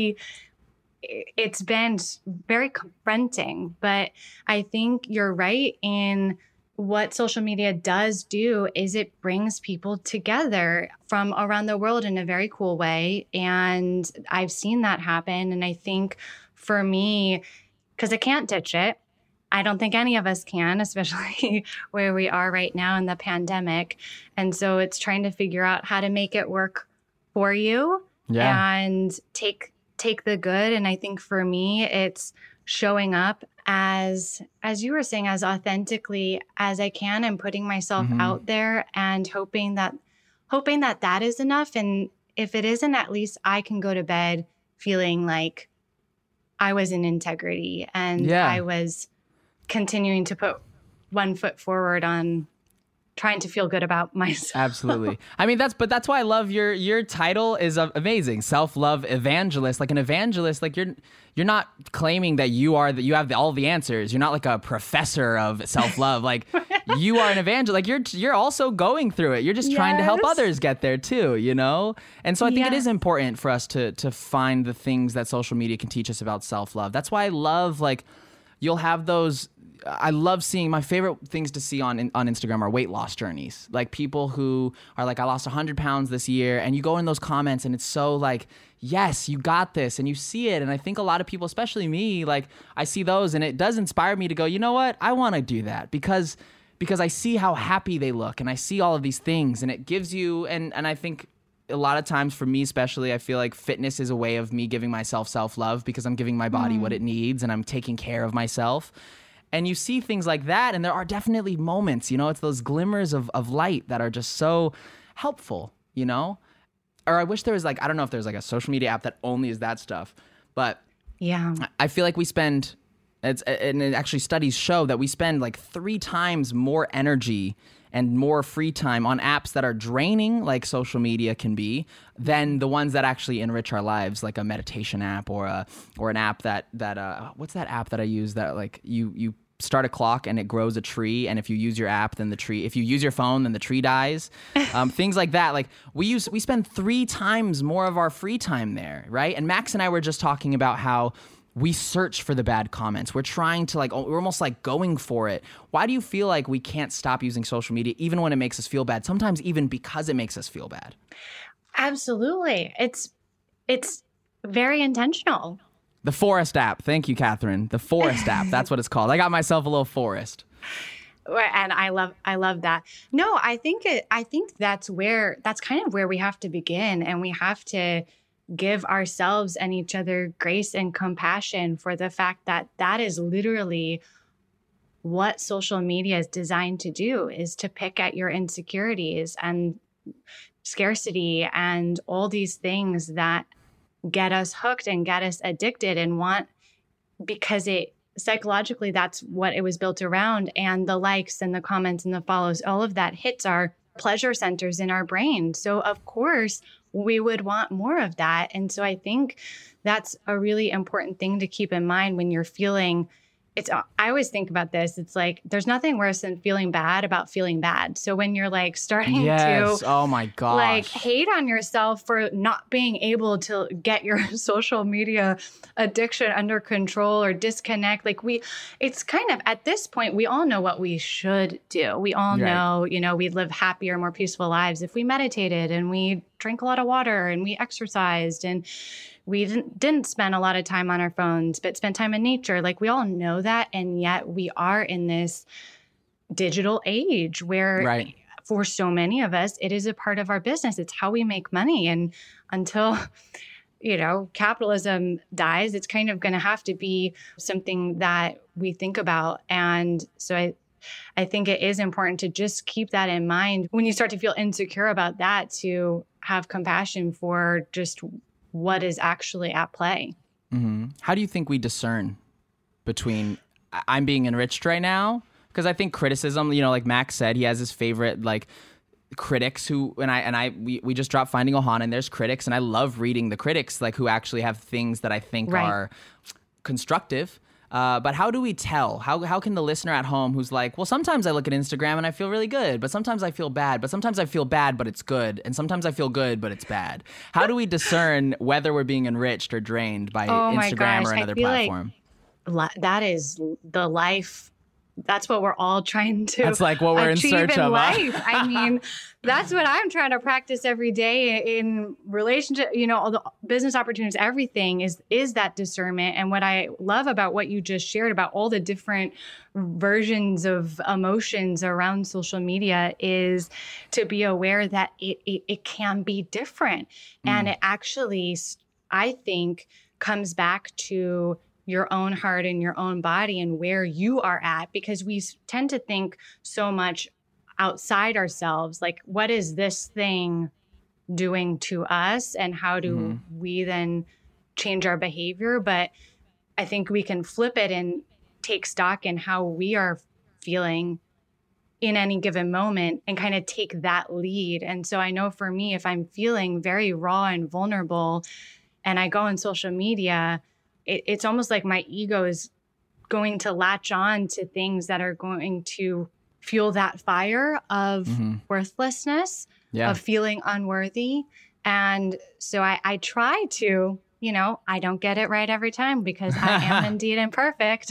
been very confronting, but I think you're right in what social media does do is it brings people together from around the world in a very cool way. And I've seen that happen. And I think for me, because I can't ditch it. I don't think any of us can, especially where we are right now in the pandemic. And so it's trying to figure out how to make it work for you and take the good. And I think for me, it's showing up as you were saying, as authentically as I can and putting myself out there and hoping that is enough. And if it isn't, at least I can go to bed feeling like I was in integrity and I was continuing to put one foot forward on trying to feel good about myself. Absolutely. I mean, that's why I love your title is amazing. Self-love evangelist. Like an evangelist, like you're not claiming that you have all the answers. You're not like a professor of self-love. Like you are an evangelist. Like you're also going through it. You're just trying to help others get there too, you know? And so I think it is important for us to find the things that social media can teach us about self-love. That's why I love, like, you'll have those. I love seeing, my favorite things to see on Instagram are weight loss journeys. Like people who are like, I lost 100 pounds this year. And you go in those comments and it's so like, yes, you got this. And you see it. And I think a lot of people, especially me, like I see those and it does inspire me to go, you know what? I want to do that because I see how happy they look and I see all of these things and it gives you, and I think a lot of times for me especially, I feel like fitness is a way of me giving myself self-love because I'm giving my body what it needs and I'm taking care of myself. And you see things like that, and there are definitely moments, you know, it's those glimmers of light that are just so helpful, you know? Or I wish there was like, I don't know if there's like a social media app that only is that stuff, but yeah, I feel like we spend, and it actually studies show that we spend like 3 times more energy and more free time on apps that are draining, like social media can be, than the ones that actually enrich our lives, like a meditation app or an app that what's that app that I use that like you start a clock and it grows a tree, and if you use your app, then if you use your phone, then the tree dies. Things like that. Like we spend 3 times more of our free time there, right? And Max and I were just talking about how we search for the bad comments. We're trying to we're almost like going for it. Why do you feel like we can't stop using social media even when it makes us feel bad? Sometimes even because it makes us feel bad. Absolutely. It's very intentional. The Forest app. Thank you, Catherine. The Forest app. That's what it's called. I got myself a little forest. And I love that. No, I think that's kind of where we have to begin, and we have to give ourselves and each other grace and compassion for the fact that that is literally what social media is designed to do, is to pick at your insecurities and scarcity and all these things that get us hooked and get us addicted and because psychologically that's what it was built around. And the likes and the comments and the follows, all of that hits our pleasure centers in our brain. So of course we would want more of that. And so I think that's a really important thing to keep in mind when you're feeling I always think about this. It's like, there's nothing worse than feeling bad about feeling bad. So when you're like starting to, oh my gosh, like hate on yourself for not being able to get your social media addiction under control or disconnect, it's kind of at this point, we all know what we should do. We all know, we'd live happier, more peaceful lives if we meditated and we drank a lot of water and we exercised and we didn't spend a lot of time on our phones, but spent time in nature. Like we all know that. And yet we are in this digital age where for so many of us, it is a part of our business. It's how we make money. And until, capitalism dies, it's kind of going to have to be something that we think about. And so I think it is important to just keep that in mind when you start to feel insecure about that, to have compassion for just what is actually at play. Mm-hmm. How do you think we discern between I'm being enriched right now? Because I think criticism, like Max said, he has his favorite critics who, we just dropped Finding Ohana, and there's critics, and I love reading the critics who actually have things that I think are constructive. But how do we tell? How can the listener at home who's like, well, sometimes I look at Instagram and I feel really good, but sometimes I feel bad, but sometimes I feel bad, but it's good, and sometimes I feel good, but it's bad. How do we discern whether we're being enriched or drained by Instagram or another platform? That is the life. That's what we're all trying to That's like what we're in search of. Life. I mean, that's what I'm trying to practice every day in relationship, all the business opportunities, everything is that discernment. And what I love about what you just shared about all the different versions of emotions around social media is to be aware that it can be different. And it actually, I think, comes back to your own heart and your own body and where you are at, because we tend to think so much outside ourselves. Like, what is this thing doing to us, and how do we then change our behavior. But I think we can flip it and take stock in how we are feeling in any given moment and kind of take that lead. And so I know for me, if I'm feeling very raw and vulnerable and I go on social media, it's almost like my ego is going to latch on to things that are going to fuel that fire of worthlessness, of feeling unworthy. And so I try to, you know, I don't get it right every time because I am indeed imperfect.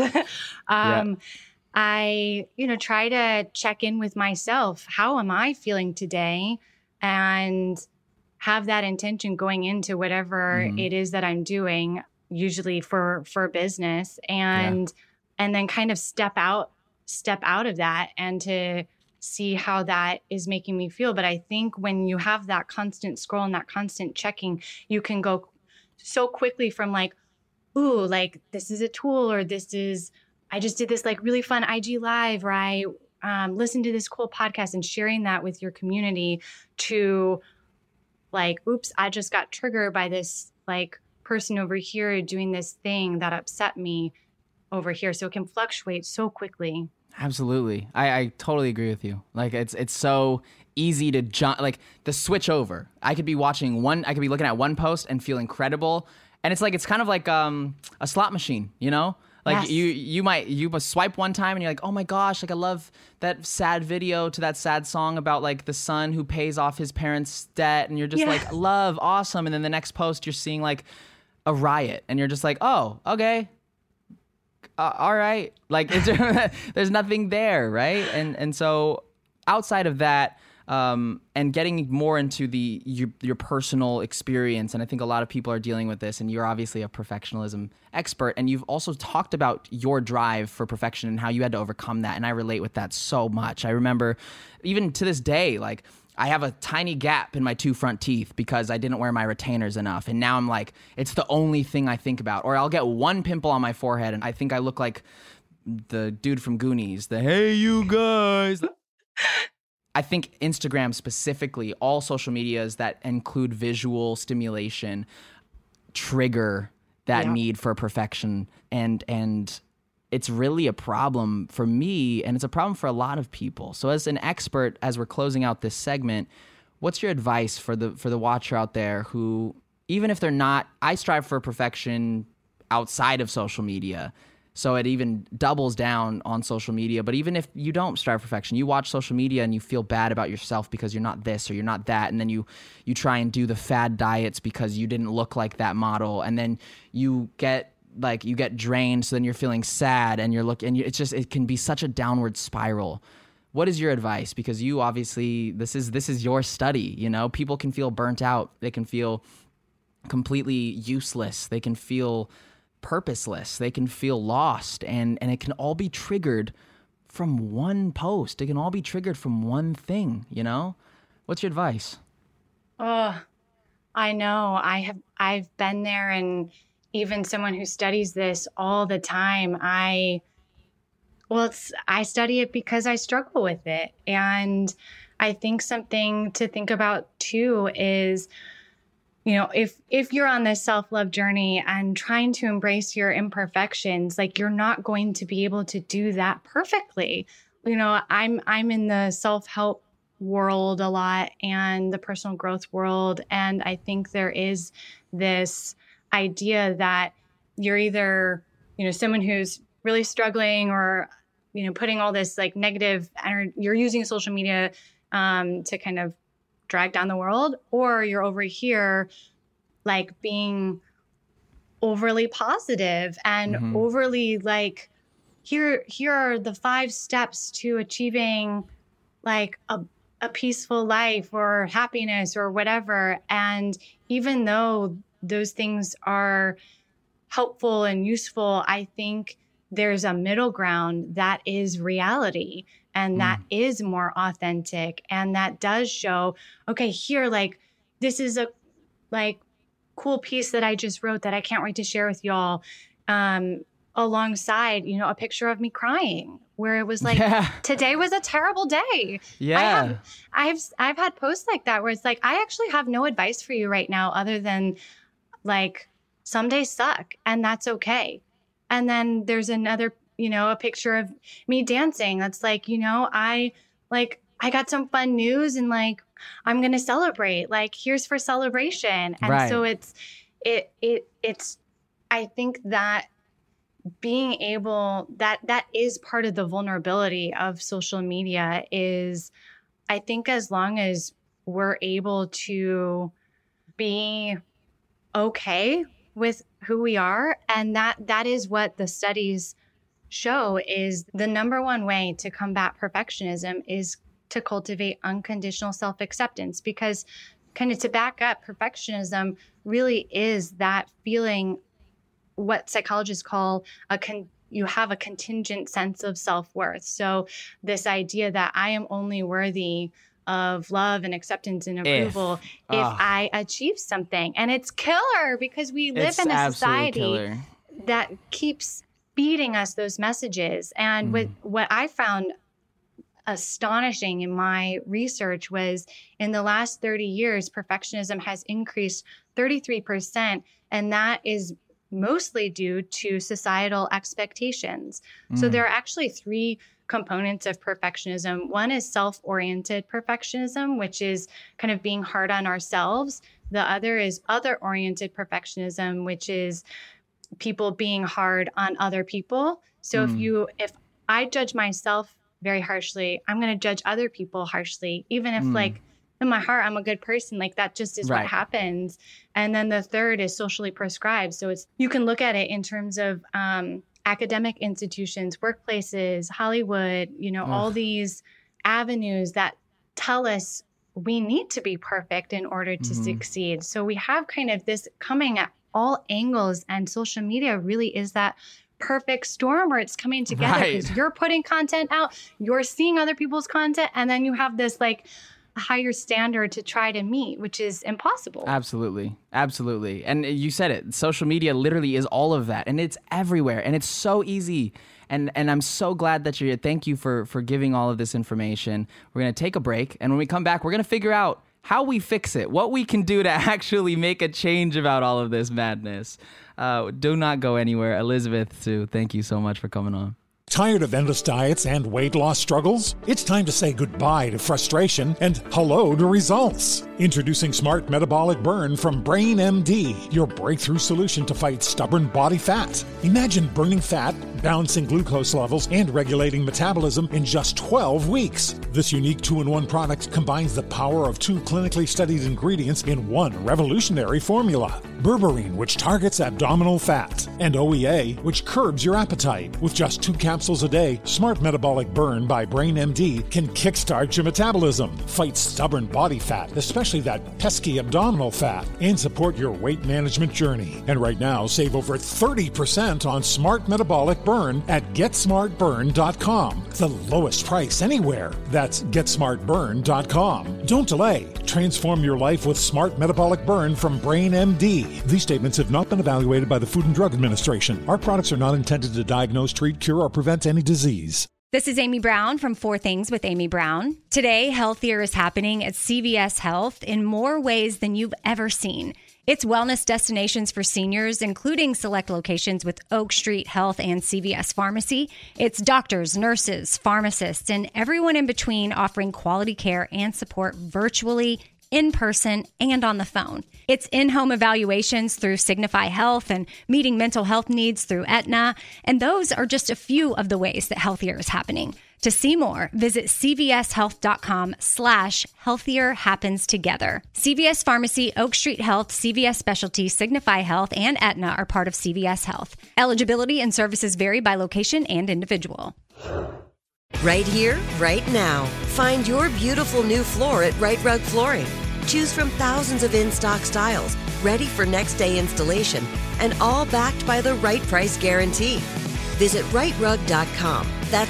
I, you know, try to check in with myself. How am I feeling today? And have that intention going into whatever it is that I'm doing, usually for business, and then kind of step out of that and to see how that is making me feel. But I think when you have that constant scroll and that constant checking, you can go so quickly from like, ooh, like this is a tool, or I just did this like really fun IG live, or I listened to this cool podcast, and sharing that with your community, to like, oops, I just got triggered by this like person over here doing this thing that upset me over here. So it can fluctuate so quickly. Absolutely. I totally agree with you. Like it's so easy to jump, like the switch over. I could be looking at one post and feel incredible. And it's kind of like a slot machine, you know? Like you must swipe one time and you're like, oh my gosh, like I love that sad video to that sad song about like the son who pays off his parents' debt. And you're just like, love, awesome. And then the next post you're seeing like a riot and you're just like, oh, okay. All right. Like there's nothing there. Right. And so outside of that, and getting more into your personal experience, and I think a lot of people are dealing with this, and you're obviously a perfectionism expert, and you've also talked about your drive for perfection and how you had to overcome that, and I relate with that so much. I remember even to this day, like I have a tiny gap in my 2 front teeth because I didn't wear my retainers enough, and now I'm like, it's the only thing I think about. Or I'll get one pimple on my forehead and I think I look like the dude from Goonies, the hey you guys. I think Instagram specifically, all social medias that include visual stimulation trigger that need for perfection. And it's really a problem for me, and it's a problem for a lot of people. So as an expert, as we're closing out this segment, what's your advice for the watcher out there who, even if they're not, I strive for perfection outside of social media. So it even doubles down on social media. But even if you don't strive for perfection, you watch social media and you feel bad about yourself because you're not this or you're not that. And then you try and do the fad diets because you didn't look like that model. And then you get drained. So then you're feeling sad and it can be such a downward spiral. What is your advice? Because you obviously, this is your study, you know, people can feel burnt out. They can feel completely useless. They can feel purposeless. They can feel lost, and it can all be triggered from one post. It can all be triggered from one thing, you know? What's your advice? Oh, I know. I've been there, and even someone who studies this all the time, I study it because I struggle with it. And I think something to think about too is, you know, if you're on this self-love journey and trying to embrace your imperfections, like you're not going to be able to do that perfectly. You know, I'm in the self-help world a lot and the personal growth world. And I think there is this idea that you're either, you know, someone who's really struggling or, you know, putting all this like negative energy, you're using social media to kind of drag down the world, or you're over here like being overly positive and overly like, here are the 5 steps to achieving like a peaceful life or happiness or whatever. And even though those things are helpful and useful, I think there's a middle ground that is reality. And that is more authentic. And that does show, okay, here, like, this is a like cool piece that I just wrote that I can't wait to share with y'all, alongside, you know, a picture of me crying. where it was like, today was a terrible day. Yeah. I've had posts like that where it's like, I actually have no advice for you right now other than like, some days suck and that's okay. And then there's another, a picture of me dancing. That's like, I got some fun news and like, I'm going to celebrate, like, here's for celebration. And so it's, I think that being able, that is part of the vulnerability of social media is, I think as long as we're able to be okay with who we are, and that is what the studies show is the number one way to combat perfectionism is to cultivate unconditional self-acceptance, because kind of to back up perfectionism really is that feeling what psychologists call you have a contingent sense of self-worth. So this idea that I am only worthy of love and acceptance and approval if I achieve something. And it's killer because we live in a society that keeps feeding us those messages. And what I found astonishing in my research was in the last 30 years, perfectionism has increased 33%. And that is mostly due to societal expectations. So there are actually three components of perfectionism. One is self-oriented perfectionism, which is kind of being hard on ourselves. The other is other-oriented perfectionism, which is people being hard on other people. So if I judge myself very harshly, I'm going to judge other people harshly, even if like in my heart, I'm a good person. Like that just is what happens. And then the third is socially prescribed. So you can look at it in terms of academic institutions, workplaces, Hollywood, all these avenues that tell us we need to be perfect in order to succeed. So we have kind of this coming at all angles, and social media really is that perfect storm where it's coming together because you're putting content out, you're seeing other people's content, and then you have this like higher standard to try to meet, which is impossible. Absolutely. And you said it. Social media literally is all of that. And it's everywhere. And it's so easy. And I'm so glad that you're here. Thank you for giving all of this information. We're going to take a break. And when we come back, we're going to figure out how we fix it, what we can do to actually make a change about all of this madness. Do not go anywhere. Elizabeth Su, thank you so much for coming on. Tired of endless diets and weight loss struggles? It's time to say goodbye to frustration and hello to results. Introducing Smart Metabolic Burn from Brain MD, your breakthrough solution to fight stubborn body fat. Imagine burning fat, balancing glucose levels, and regulating metabolism in just 12 weeks. This unique 2-in-1 product combines the power of 2 clinically studied ingredients in one revolutionary formula. Berberine, which targets abdominal fat, and OEA, which curbs your appetite. With just 2 capsules a day, Smart Metabolic Burn by Brain MD can kickstart your metabolism, fight stubborn body fat, especially that pesky abdominal fat, and support your weight management journey. And right now, save over 30% on Smart Metabolic Burn at GetSmartBurn.com. The lowest price anywhere. That's GetSmartBurn.com. Don't delay. Transform your life with Smart Metabolic Burn from Brain MD. These statements have not been evaluated by the Food and Drug Administration. Our products are not intended to diagnose, treat, cure, or prevent any disease. This is Amy Brown from 4 Things with Amy Brown. Today, healthier is happening at CVS Health in more ways than you've ever seen. It's wellness destinations for seniors, including select locations with Oak Street Health and CVS Pharmacy. It's doctors, nurses, pharmacists, and everyone in between offering quality care and support virtually, in person, and on the phone. It's in-home evaluations through Signify Health and meeting mental health needs through Aetna. And those are just a few of the ways that healthier is happening. To see more, visit cvshealth.com/healthier happens together. CVS Pharmacy, Oak Street Health, CVS Specialty, Signify Health, and Aetna are part of CVS Health. Eligibility and services vary by location and individual. Right here, right now. Find your beautiful new floor at Right Rug Flooring. Choose from thousands of in-stock styles, ready for next day installation, and all backed by the right price guarantee. Visit rightrug.com. That's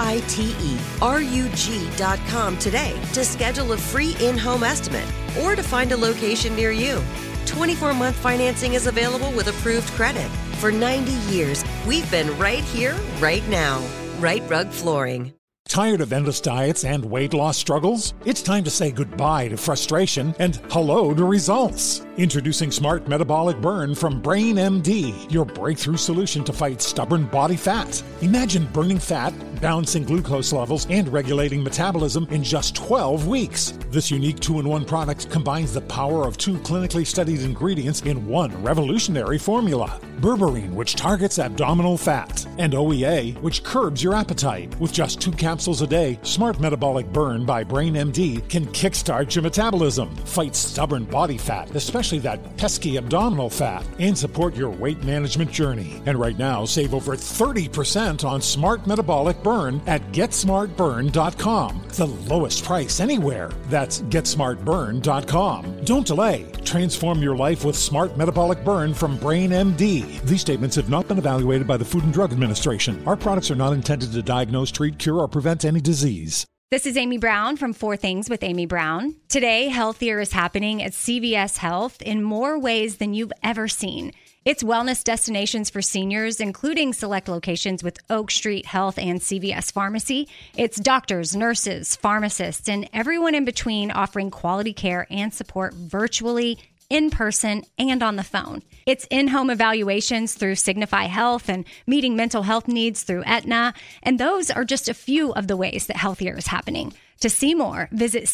RITERUG.com today to schedule a free in-home estimate or to find a location near you. 24-month financing is available with approved credit. For 90 years, we've been right here, right now. Right Rug Flooring. Tired of endless diets and weight loss struggles? It's time to say goodbye to frustration and hello to results. Introducing Smart Metabolic Burn from Brain MD, your breakthrough solution to fight stubborn body fat. Imagine burning fat, balancing glucose levels, and regulating metabolism in just 12 weeks. This unique 2-in-1 product combines the power of 2 clinically studied ingredients in one revolutionary formula. Berberine, which targets abdominal fat, and OEA, which curbs your appetite. With just 2 capsules a day, Smart Metabolic Burn by Brain MD can kickstart your metabolism, fight stubborn body fat, especially that pesky abdominal fat, and support your weight management journey. And right now, save over 30% on Smart Metabolic Burn at GetSmartBurn.com. The lowest price anywhere. That's GetSmartBurn.com. Don't delay. Transform your life with Smart Metabolic Burn from Brain MD. These statements have not been evaluated by the Food and Drug Administration. Our products are not intended to diagnose, treat, cure, or prevent any disease. This is Amy Brown from 4 Things with Amy Brown. Today, healthier is happening at CVS Health in more ways than you've ever seen. It's wellness destinations for seniors, including select locations with Oak Street Health and CVS Pharmacy. It's doctors, nurses, pharmacists, and everyone in between offering quality care and support virtually, in person, and on the phone. It's in-home evaluations through Signify Health and meeting mental health needs through Aetna. And those are just a few of the ways that healthier is happening. To see more, visit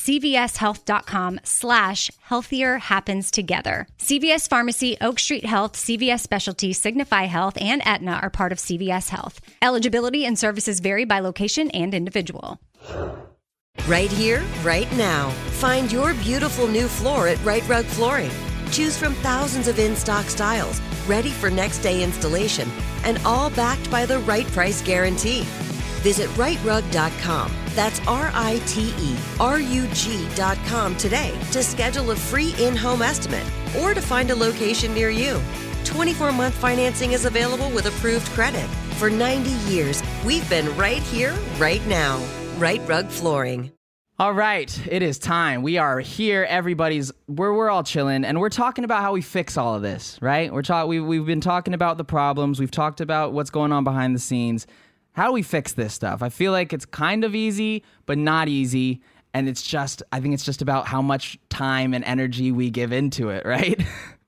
cvshealth.com/healthier happens together. CVS Pharmacy, Oak Street Health, CVS Specialty, Signify Health, and Aetna are part of CVS Health. Eligibility and services vary by location and individual. Right here, right now. Find your beautiful new floor at Right Rug Flooring. Choose from thousands of in-stock styles, ready for next day installation, and all backed by the right price guarantee. Visit rightrug.com. That's RITERUG.com today to schedule a free in-home estimate or to find a location near you. 24-month financing is available with approved credit. For 90 years, we've been right here, right now. Right Rug Flooring. All right, it is time. We are here. We're all chilling, and we're talking about how we fix all of this, right? We've been talking about the problems. We've talked about what's going on behind the scenes. How do we fix this stuff? I feel like it's kind of easy, but not easy. And I think it's just about how much time and energy we give into it, right?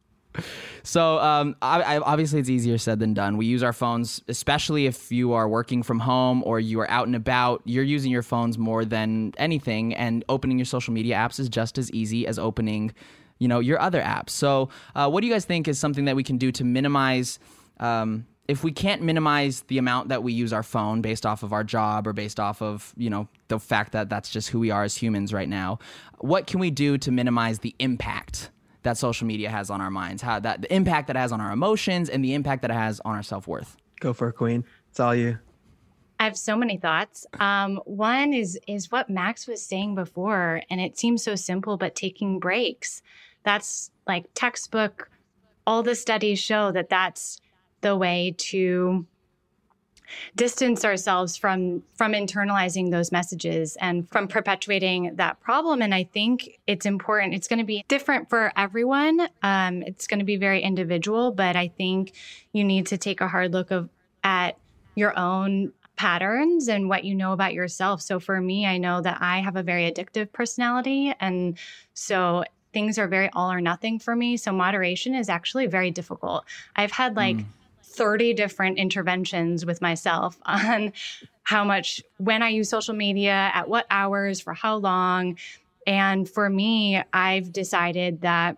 So obviously it's easier said than done. We use our phones, especially if you are working from home or you are out and about, you're using your phones more than anything, and opening your social media apps is just as easy as opening, your other apps. So what do you guys think is something that we can do to minimize, if we can't minimize the amount that we use our phone based off of our job or based off of, the fact that that's just who we are as humans right now, what can we do to minimize the impact that social media has on our minds, the impact that it has on our emotions and the impact that it has on our self-worth? Go for it, Queen. It's all you. I have so many thoughts. One is what Max was saying before, and it seems so simple, but taking breaks. That's like textbook. All the studies show that that's the way to distance ourselves from internalizing those messages and from perpetuating that problem. And I think it's important. It's going to be different for everyone. It's going to be very individual, but I think you need to take a hard look at your own patterns and what you know about yourself. So for me, I know that I have a very addictive personality. And so things are very all or nothing for me. So moderation is actually very difficult. I've had 30 different interventions with myself on how much, when I use social media, at what hours, for how long. And for me, I've decided that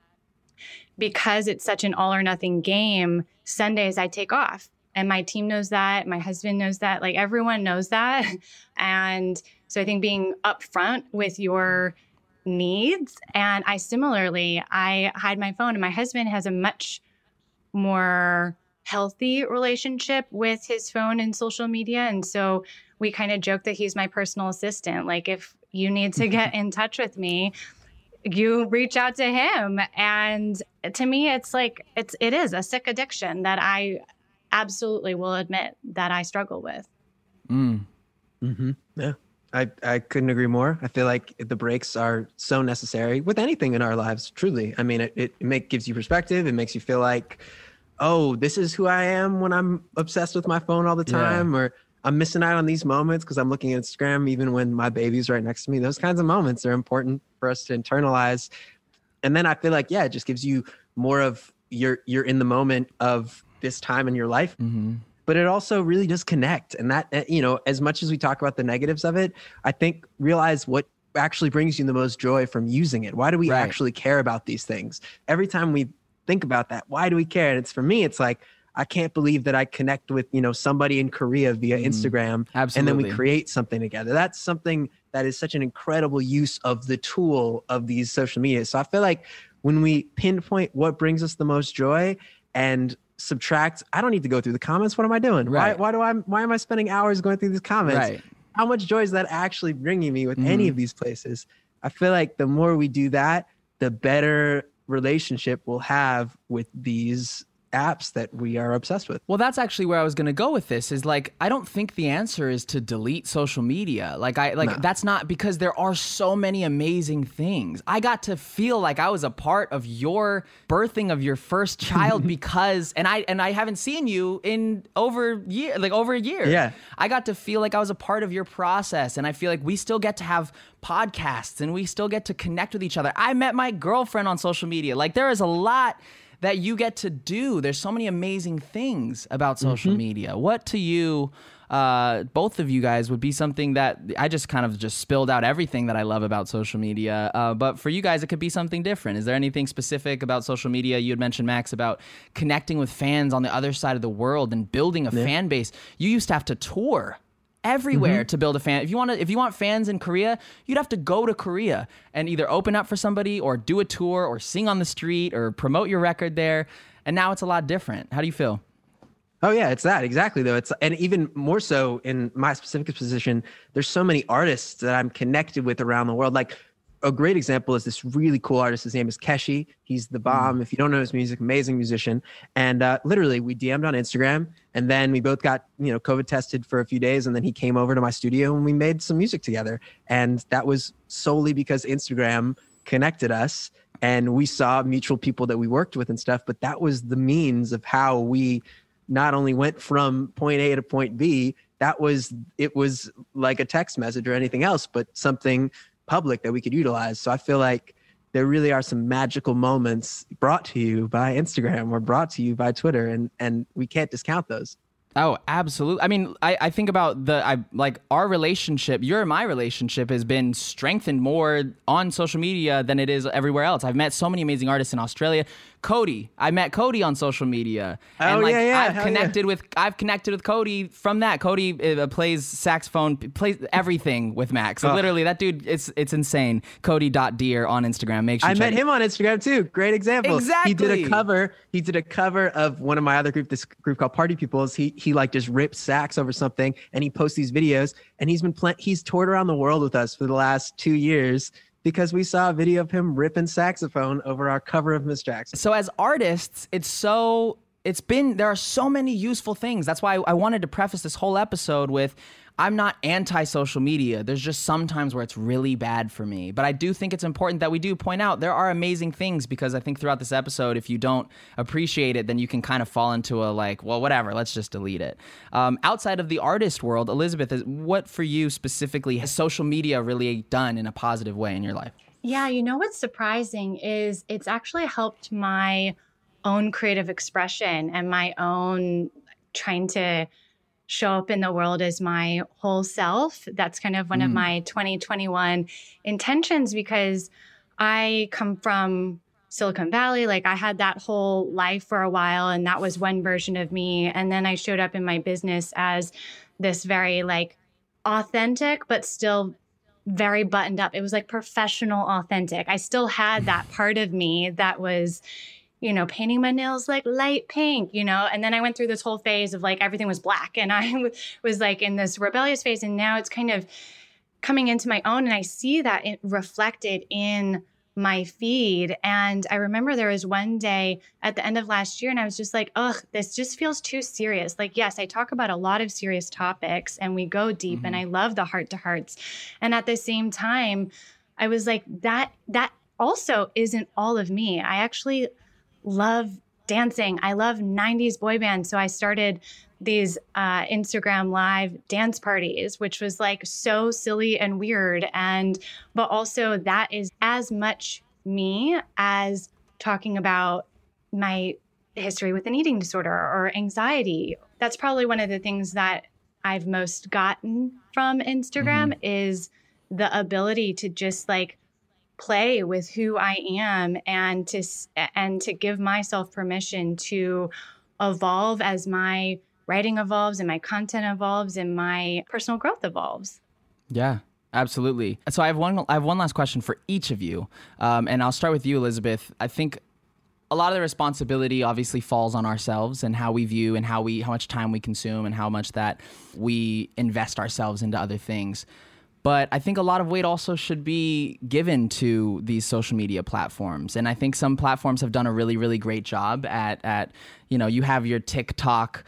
because it's such an all or nothing game, Sundays I take off. And my team knows that. My husband knows that. Everyone knows that. And so I think being upfront with your needs. And I hide my phone. And my husband has a much more healthy relationship with his phone and social media. And so we kind of joke that he's my personal assistant. If you need to get in touch with me, you reach out to him. And to me, it is a sick addiction that I absolutely will admit that I struggle with. Yeah, I couldn't agree more. I feel like the breaks are so necessary with anything in our lives, truly. I mean, it gives you perspective. It makes you feel like, oh, this is who I am when I'm obsessed with my phone all the time, or I'm missing out on these moments because I'm looking at Instagram even when my baby's right next to me. Those kinds of moments are important for us to internalize. And then I feel like, yeah, it just gives you more of you're in the moment of this time in your life. But it also really does connect. And that, you know, as much as we talk about the negatives of it, I think realize what actually brings you the most joy from using it. Why do we actually care about these things? Every time we think about that, why do we care? And it's, for me, it's like, I can't believe that I connect with, you know, somebody in Korea via Instagram. Absolutely. And then we create something together. That's something that is such an incredible use of the tool of these social media. So I feel like when we pinpoint what brings us the most joy and subtract, I don't need to go through the comments. What am I doing? Right. Why am I spending hours going through these comments? Right. How much joy is that actually bringing me with any of these places? I feel like the more we do that, the better relationship we'll have with these apps that we are obsessed with. Well, that's actually where I was going to go with this, is like, I don't think the answer is to delete social media. That's not, because there are so many amazing things. I got to feel like I was a part of your birthing of your first child because, and I haven't seen you in over a year. Yeah. I got to feel like I was a part of your process. And I feel like we still get to have podcasts and we still get to connect with each other. I met my girlfriend on social media. Like, there is a lot that you get to do. There's so many amazing things about social media. What to you, both of you guys, would be something that I just kind of just spilled out everything that I love about social media. But for you guys, it could be something different. Is there anything specific about social media? You had mentioned, Max, about connecting with fans on the other side of the world and building a fan base. You used to have to tour everywhere to build a fan. If you want fans in Korea, you'd have to go to Korea and either open up for somebody or do a tour or sing on the street or promote your record there. And now it's a lot different. How do you feel? Oh yeah, it's that exactly though. And even more so in my specific position, there's so many artists that I'm connected with around the world. Like, a great example is this really cool artist. His name is Keshi. He's the bomb. If you don't know his music, amazing musician. And literally, we DM'd on Instagram, and then we both got, you know, COVID tested for a few days, and then he came over to my studio and we made some music together. And that was solely because Instagram connected us, and we saw mutual people that we worked with and stuff. But that was the means of how we not only went from point A to point B. It was like a text message or anything else, but something public that we could utilize. So I feel like there really are some magical moments brought to you by Instagram or brought to you by Twitter, and we can't discount those. Oh, absolutely. I mean, I think about our relationship, your and my relationship has been strengthened more on social media than it is everywhere else. I've met so many amazing artists in Australia. Cody, I met Cody on social media. Oh, and yeah. I've connected with Cody from that. Cody plays saxophone, plays everything with Max. So literally, that dude, it's insane. Cody.deer on Instagram. Make sure I met him on Instagram too. Great example. Exactly. He did a cover of one of my other this group called Party Peoples. He like just ripped sax over something, and he posts these videos, and he's toured around the world with us for the last 2 years because we saw a video of him ripping saxophone over our cover of Miss Jackson. So as artists, there are so many useful things. That's why I wanted to preface this whole episode with, I'm not anti-social media. There's just some times where it's really bad for me. But I do think it's important that we do point out there are amazing things, because I think throughout this episode, if you don't appreciate it, then you can kind of fall into a well, whatever, let's just delete it. Outside of the artist world, Elizabeth, what for you specifically has social media really done in a positive way in your life? Yeah, you know what's surprising is it's actually helped my own creative expression and my own trying to show up in the world as my whole self. That's kind of one of my 2021 intentions, because I come from Silicon Valley. Like, I had that whole life for a while, and that was one version of me. And then I showed up in my business as this very authentic, but still very buttoned up. It was like professional authentic. I still had that part of me that was, painting my nails like light pink, and then I went through this whole phase of everything was black, and I was in this rebellious phase, and now it's kind of coming into my own, and I see that it reflected in my feed. And I remember there was one day at the end of last year, and I was just like, ugh, this just feels too serious. Yes, I talk about a lot of serious topics and we go deep, and I love the heart to hearts. And at the same time, I was like, that also isn't all of me. I actually love dancing. I love 90s boy bands. So I started these Instagram live dance parties, which was like so silly and weird. But also that is as much me as talking about my history with an eating disorder or anxiety. That's probably one of the things that I've most gotten from Instagram is the ability to just like play with who I am and to give myself permission to evolve as my writing evolves and my content evolves and my personal growth evolves. Yeah, absolutely. So I have one last question for each of you. And I'll start with you, Elizabeth. I think a lot of the responsibility obviously falls on ourselves and how we view and how much time we consume and how much that we invest ourselves into other things. But I think a lot of weight also should be given to these social media platforms. And I think some platforms have done a really, really great job at you have your TikTok.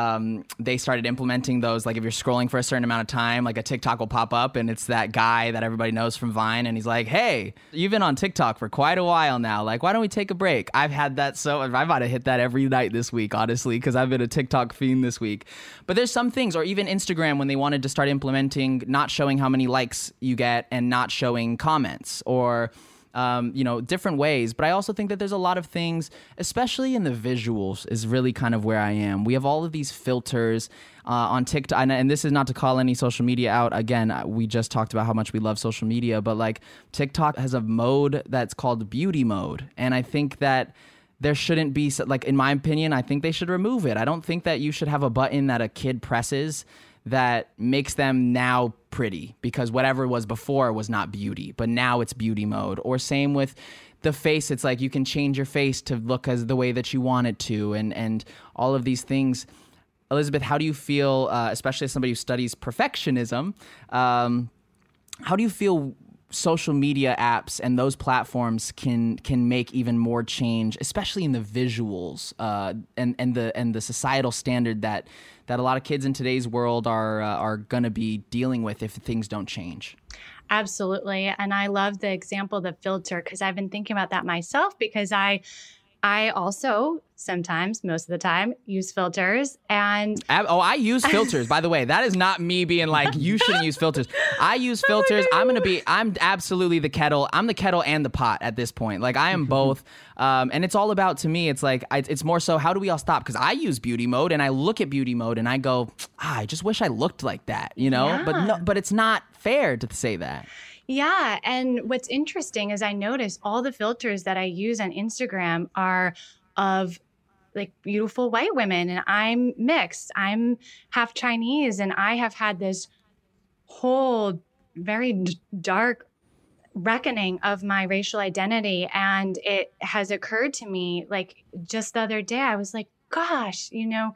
They started implementing those, like if you're scrolling for a certain amount of time, like a TikTok will pop up and it's that guy that everybody knows from Vine. And he's like, hey, you've been on TikTok for quite a while now. Like, why don't we take a break? I've had that. So I might have hit that every night this week, honestly, because I've been a TikTok fiend this week. But there's some things, or even Instagram, when they wanted to start implementing not showing how many likes you get and not showing comments or different ways. But I also think that there's a lot of things, especially in the visuals, is really kind of where I am. We have all of these filters on TikTok, and this is not to call any social media out. Again, we just talked about how much we love social media, but like TikTok has a mode that's called beauty mode. And I think that there shouldn't be, like, in my opinion, I think they should remove it. I don't think that you should have a button that a kid presses that makes them now pretty, because whatever was before was not beauty, but now it's beauty mode. Or same with the face. It's like you can change your face to look as the way that you want it to, and all of these things. Elizabeth, how do you feel, especially as somebody who studies perfectionism, how do you feel social media apps and those platforms can make even more change, especially in the visuals and the societal standard that a lot of kids in today's world are going to be dealing with if things don't change? Absolutely. And I love the example, the filter, because I've been thinking about that myself, because I also sometimes, most of the time, use filters. And I use filters, by the way. That is not me being like, you shouldn't use filters. I use filters. I'm absolutely the kettle. I'm the kettle and the pot at this point. Like, I am both. And it's all about, to me, it's like, it's more so, how do we all stop? Because I use beauty mode and I look at beauty mode and I go, I just wish I looked like that, Yeah. But it's not fair to say that. Yeah. And what's interesting is I notice all the filters that I use on Instagram are of like beautiful white women, and I'm mixed. I'm half Chinese, and I have had this whole very dark reckoning of my racial identity. And it has occurred to me, like just the other day, I was like, gosh,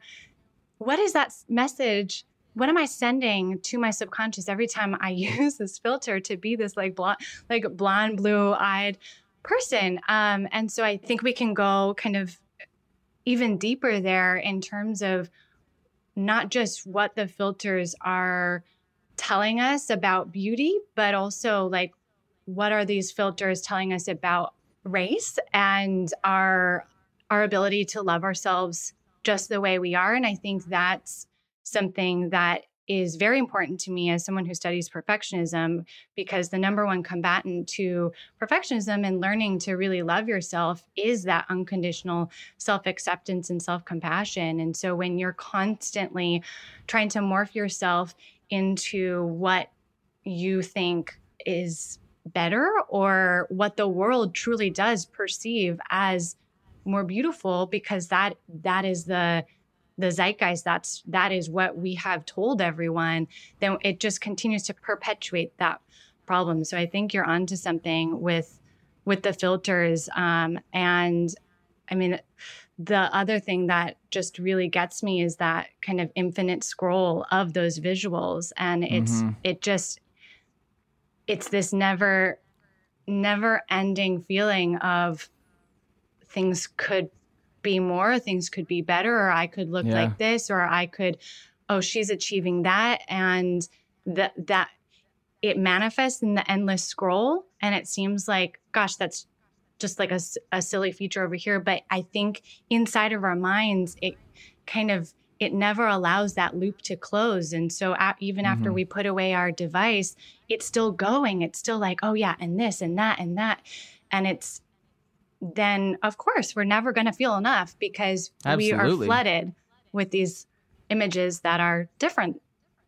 what is that message? What am I sending to my subconscious every time I use this filter to be this like blonde, blue-eyed person? And so I think we can go kind of even deeper there in terms of not just what the filters are telling us about beauty, but also like, what are these filters telling us about race and our ability to love ourselves just the way we are? And I think that's something that is very important to me as someone who studies perfectionism, because the number one combatant to perfectionism and learning to really love yourself is that unconditional self-acceptance and self-compassion. And so when you're constantly trying to morph yourself into what you think is better or what the world truly does perceive as more beautiful, because that is the zeitgeist, that is what we have told everyone, then it just continues to perpetuate that problem. So I think you're onto something with the filters. And I mean, the other thing that just really gets me is that kind of infinite scroll of those visuals. And it's this never ending feeling of things could be more, things could be better, or I could look like this, or I could, she's achieving that. And that it manifests in the endless scroll. And it seems like, gosh, that's just like a silly feature over here. But I think inside of our minds, it kind of it never allows that loop to close. And so even after we put away our device, it's still going. It's still like, oh yeah, and this and that and that. And it's then, of course, we're never going to feel enough because we are flooded with these images that are different.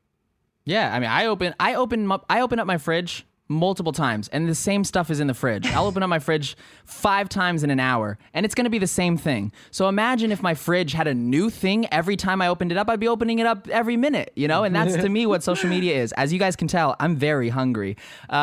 Yeah, I mean, I open up my fridge multiple times, and the same stuff is in the fridge. I'll open up my fridge 5 times in an hour, and it's going to be the same thing. So imagine if my fridge had a new thing every time I opened it up. I'd be opening it up every minute, you know? And that's, to me, what social media is. As you guys can tell, I'm very hungry.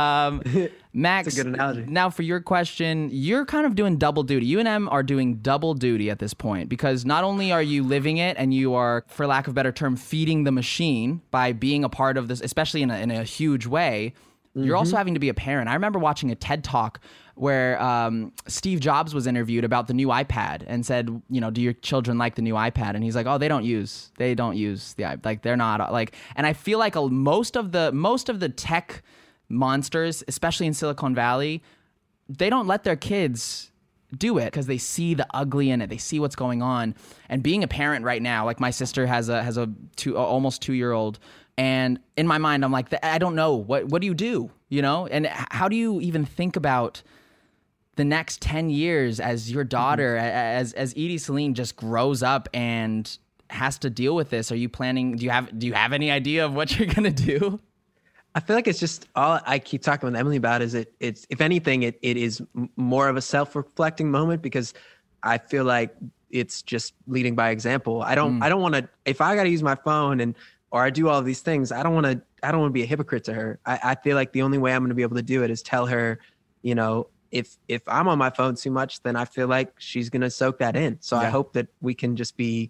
Max, that's a good analogy. Now for your question, you're kind of doing double duty. You and Em are doing double duty at this point, because not only are you living it, and you are, for lack of a better term, feeding the machine by being a part of this, especially in a huge way. You're also having to be a parent. I remember watching a TED Talk where Steve Jobs was interviewed about the new iPad and said, you know, do your children like the new iPad? And he's like, oh, they don't use the iPad. Like, they're not like, and I feel like most of the tech monsters, especially in Silicon Valley, they don't let their kids do it because they see the ugly in it. They see what's going on. And being a parent right now, like my sister has a almost 2-year-old. And in my mind, I'm like, I don't know. What do you do? You know? And how do you even think about the next 10 years as your daughter, as Edie Celine just grows up and has to deal with this? Are you planning? Do you have any idea of what you're gonna do? I feel like it's just all I keep talking with Emily about is it's if anything, it is more of a self-reflecting moment, because I feel like it's just leading by example. I don't want to, if I got to use my phone or I do all of these things, I don't want to be a hypocrite to her. I feel like the only way I'm going to be able to do it is tell her, you know, if I'm on my phone too much, then I feel like she's going to soak that in. So I hope that we can just be,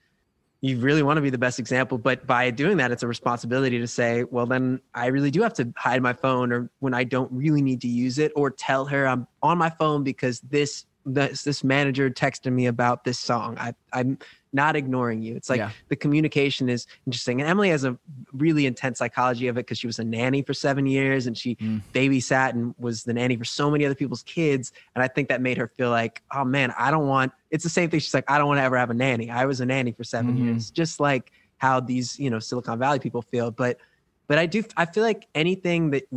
you really want to be the best example, but by doing that, it's a responsibility to say, well, then I really do have to hide my phone, or when I don't really need to use it, or tell her I'm on my phone because this manager texted me about this song. I'm not ignoring you. It's like the communication is interesting. And Emily has a really intense psychology of it because she was a nanny for 7 years, and she babysat and was the nanny for so many other people's kids. And I think that made her feel like, oh man, it's the same thing. She's like, I don't want to ever have a nanny. I was a nanny for 7 years, just like how these, you know, Silicon Valley people feel. But I feel like anything that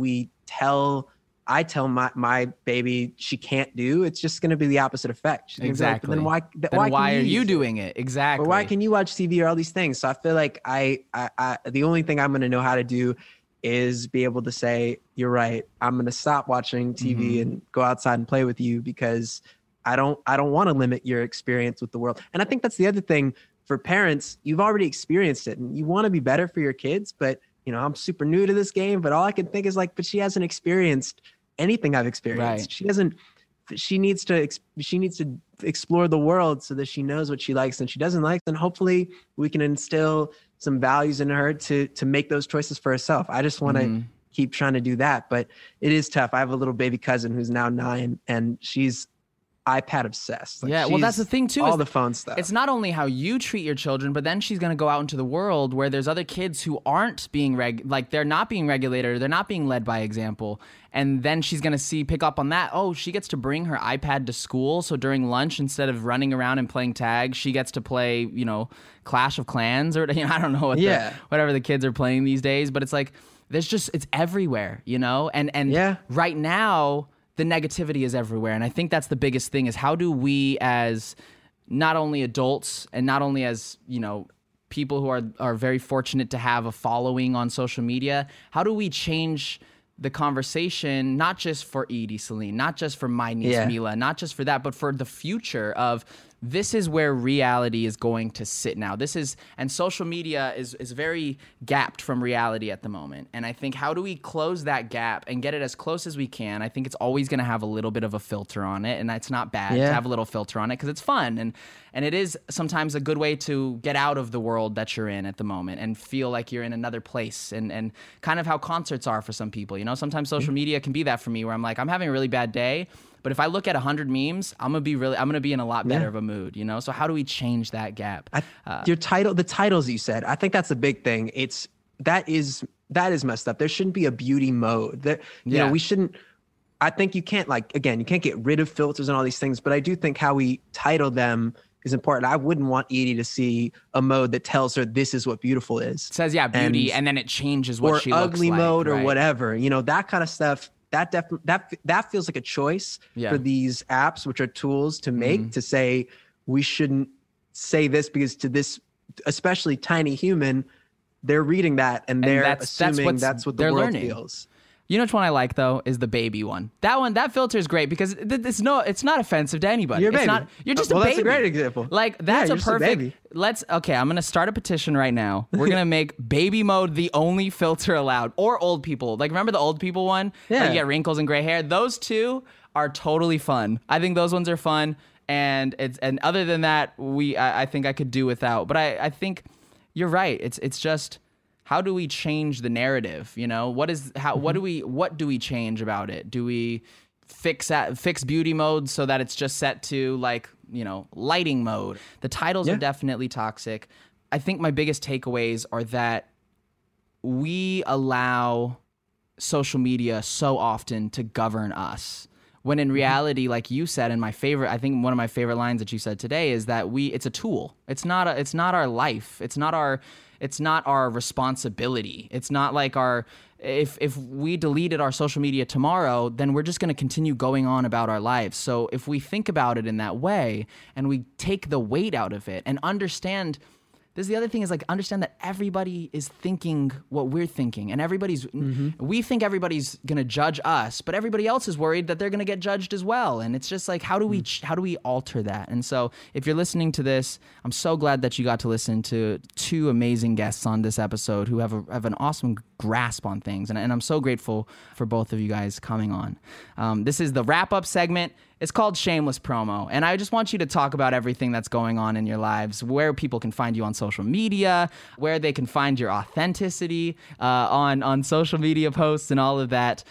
I tell my baby she can't do, it's just going to be the opposite effect. She's exactly. Like, then why are you doing it? Exactly. Or why can you watch TV or all these things? So I feel like I the only thing I'm going to know how to do is be able to say, you're right. I'm going to stop watching TV and go outside and play with you, because I don't want to limit your experience with the world. And I think that's the other thing for parents. You've already experienced it and you want to be better for your kids, but you know, I'm super new to this game, but all I can think is like, but she hasn't experienced anything I've experienced. Right. She needs to explore the world so that she knows what she likes and she doesn't like. And hopefully we can instill some values in her to make those choices for herself. I just want to keep trying to do that, but it is tough. I have a little baby cousin who's now 9, and she's iPad obsessed. Like, well, that's the thing too. All the phone stuff. It's not only how you treat your children, but then she's going to go out into the world where there's other kids who aren't being they're not being regulated, or they're not being led by example. And then she's going to pick up on that. Oh, she gets to bring her iPad to school. So during lunch, instead of running around and playing tag, she gets to play, you know, Clash of Clans, or I don't know whatever the kids are playing these days. But it's like, it's everywhere, you know? And right now, the negativity is everywhere. And I think that's the biggest thing, is how do we, as not only adults and not only as, you know, people who are very fortunate to have a following on social media, how do we change the conversation, not just for Edie Celine, not just for my niece Mila, not just for that, but for the future of, this is where reality is going to sit now. And social media is very gapped from reality at the moment. And I think, how do we close that gap and get it as close as we can? I think it's always going to have a little bit of a filter on it, and it's not bad to have a little filter on it, because it's fun. And it is sometimes a good way to get out of the world that you're in at the moment and feel like you're in another place, and kind of how concerts are for some people. You know, sometimes social media can be that for me, where I'm like, I'm having a really bad day, but if I look at 100 memes, I'm gonna be in a lot better of a mood, you know? So how do we change that gap? The titles you said, I think that's a big thing. That is messed up. There shouldn't be a beauty mode. You know, we shouldn't, I think you can't you can't get rid of filters and all these things, but I do think how we title them is important. I wouldn't want Edie to see a mode that tells her this is what beautiful is. It says, beauty, and then it changes what she looks like. Or ugly mode or whatever. That kind of stuff, that feels like a choice for these apps, which are tools to make, to say, we shouldn't say this because to this, especially tiny human, they're reading that and they're assuming that's what the world feels. You know which one I like though is the baby one. That filter is great because it's not offensive to anybody. You're a baby. You're just a baby. That's a great example. Like that's a perfect. I'm gonna start a petition right now. We're gonna make baby mode the only filter allowed, or old people. Like remember the old people one? Yeah. You get wrinkles and gray hair. Those two are totally fun. I think those ones are fun, and other than that, I think I could do without. But I think you're right. It's just. How do we change the narrative? What do we change about it? Do we fix beauty mode so that it's just set to lighting mode? The titles are definitely toxic. I think my biggest takeaways are that we allow social media so often to govern us. When in reality, like you said, and I think one of my favorite lines that you said today is that it's a tool. It's not our life. It's not our responsibility. It's not like if we deleted our social media tomorrow, then we're just going to continue going on about our lives. So if we think about it in that way and we take the weight out of it and understand. This is the other thing is understand that everybody is thinking what we're thinking, and we think everybody's gonna judge us, but everybody else is worried that they're gonna get judged as well. And it's just how do we alter that? And so if you're listening to this, I'm so glad that you got to listen to two amazing guests on this episode who have an awesome grasp on things, and I'm so grateful for both of you guys coming on. This is the wrap up segment. It's called Shameless Promo, and I just want you to talk about everything that's going on in your lives, where people can find you on social media, where they can find your authenticity on social media posts and all of that.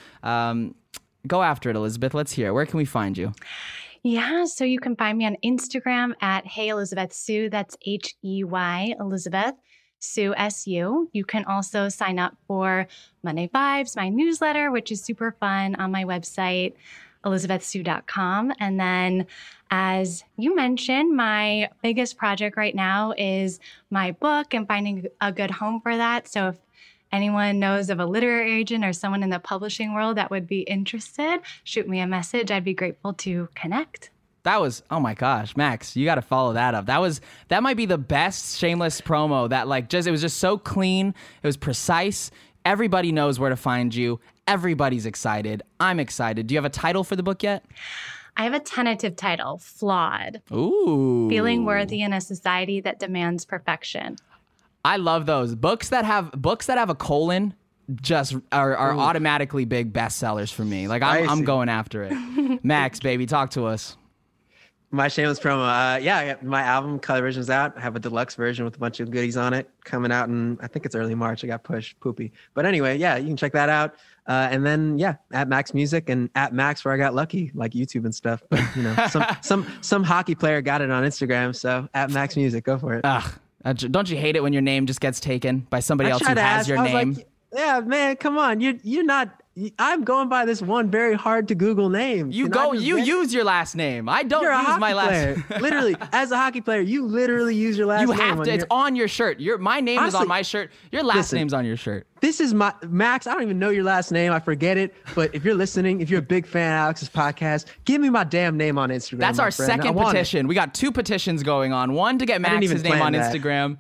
Go after it, Elizabeth. Let's hear it. Where can we find you? Yeah, so you can find me on Instagram at Hey Elizabeth Sue. That's HEY Elizabeth Sue SU. You can also sign up for Monday Vibes, my newsletter, which is super fun on my website, elizabethsue.com. And then, as you mentioned, my biggest project right now is my book and finding a good home for that. So if anyone knows of a literary agent or someone in the publishing world that would be interested, shoot me a message. I'd be grateful to connect. That was, oh my gosh, Max, you got to follow that up. That might be the best shameless promo it was just so clean. It was precise. Everybody knows where to find you. Everybody's excited. I'm excited. Do you have a title for the book yet? I have a tentative title, Flawed. Ooh. Feeling worthy in a society that demands perfection. I love those. Books that have a colon just are automatically big bestsellers for me. I'm going after it. Max, baby, talk to us. My shameless promo. I got my album Color Vision's out. I have a deluxe version with a bunch of goodies on it coming out in, I think it's early March. I got pushed, poopy. But anyway, you can check that out. And then at Max Music and at Max where I got lucky, like YouTube and stuff. But some hockey player got it on Instagram. So at Max Music, go for it. Don't you hate it when your name just gets taken by somebody else who has your name? Yeah, man, come on. You're not. I'm going by this one very hard to Google name. You use your last name. I don't use my last name. Literally, as a hockey player, you literally use your last name. You have to. It's on your shirt. My name is on my shirt. Your last name's on your shirt. This is my Max. I don't even know your last name. I forget it. But if you're listening, if you're a big fan of Alex's podcast, give me my damn name on Instagram. That's our second petition. We got 2 petitions going on. One to get Max's name on Instagram.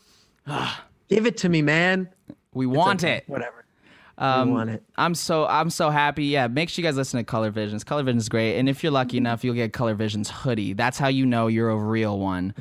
Give it to me, man. We want it. Whatever. Want it. I'm so happy. Yeah, make sure you guys listen to Color Visions. Color Visions is great. And if you're lucky enough, you'll get Color Visions hoodie. That's how you know you're a real one.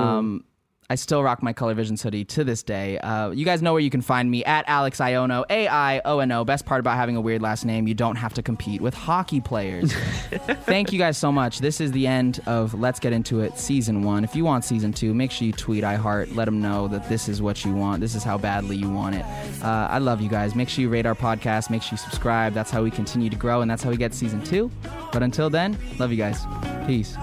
I still rock my Color Visions hoodie to this day. You guys know where you can find me at Alex Iono, AIONO. Best part about having a weird last name, you don't have to compete with hockey players. Thank you guys so much. This is the end of Let's Get Into It Season 1. If you want Season 2, make sure you tweet iHeart. Let them know that this is what you want. This is how badly you want it. I love you guys. Make sure you rate our podcast. Make sure you subscribe. That's how we continue to grow, and that's how we get Season 2. But until then, love you guys. Peace.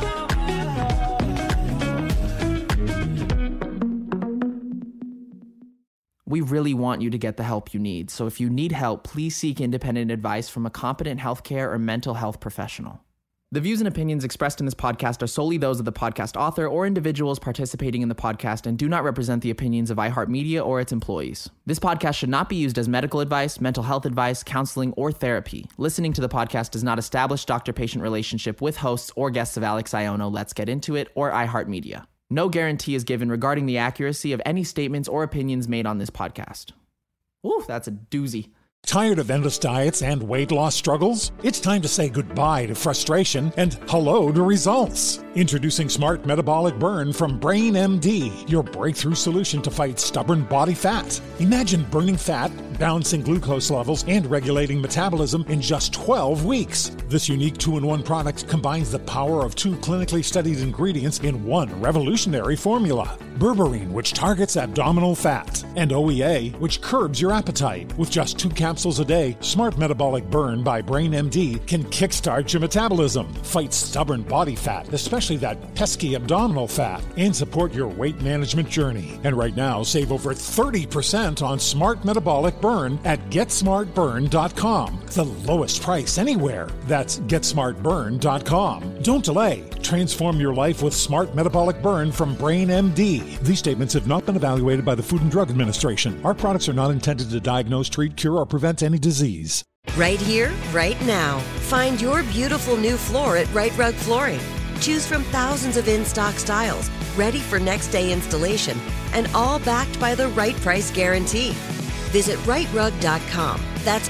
We really want you to get the help you need. So if you need help, please seek independent advice from a competent healthcare or mental health professional. The views and opinions expressed in this podcast are solely those of the podcast author or individuals participating in the podcast and do not represent the opinions of iHeartMedia or its employees. This podcast should not be used as medical advice, mental health advice, counseling, or therapy. Listening to the podcast does not establish doctor-patient relationship with hosts or guests of Alex Iono, Let's Get Into It, or iHeartMedia. No guarantee is given regarding the accuracy of any statements or opinions made on this podcast. Ooh, that's a doozy. Tired of endless diets and weight loss struggles? It's time to say goodbye to frustration and hello to results. Introducing Smart Metabolic Burn from Brain MD, your breakthrough solution to fight stubborn body fat. Imagine burning fat, balancing glucose levels, and regulating metabolism in just 12 weeks. This unique 2-in-1 product combines the power of 2 clinically studied ingredients in one revolutionary formula. Berberine, which targets abdominal fat, and OEA, which curbs your appetite. With just 2 capsules a day, Smart Metabolic Burn by Brain MD can kickstart your metabolism, fight stubborn body fat, especially that pesky abdominal fat, and support your weight management journey. And right now, save over 30% on Smart Metabolic Burn at GetSmartBurn.com. The lowest price anywhere. That's GetSmartBurn.com. Don't delay. Transform your life with Smart Metabolic Burn from Brain MD. These statements have not been evaluated by the Food and Drug Administration. Our products are not intended to diagnose, treat, cure, or prevent any disease. Right here, right now. Find your beautiful new floor at Right Rug Flooring. Choose from thousands of in-stock styles, ready for next day installation, and all backed by the right price guarantee. Visit rightrug.com. That's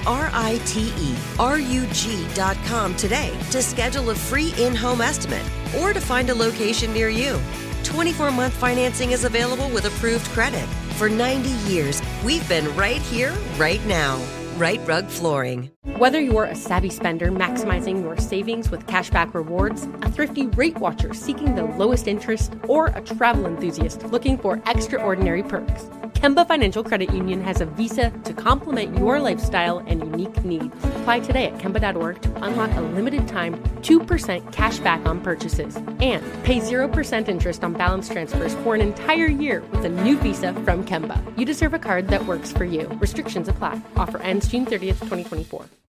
RITERUG.com today to schedule a free in-home estimate or to find a location near you. 24-month financing is available with approved credit. For 90 years, we've been right here, right now. Right Rug Flooring. Whether you're a savvy spender maximizing your savings with cashback rewards, a thrifty rate watcher seeking the lowest interest, or a travel enthusiast looking for extraordinary perks, Kemba Financial Credit Union has a visa to complement your lifestyle and unique needs. Apply today at Kemba.org to unlock a limited time 2% cash back on purchases and pay 0% interest on balance transfers for an entire year with a new visa from Kemba. You deserve a card that works for you. Restrictions apply. Offer ends June 30th, 2024.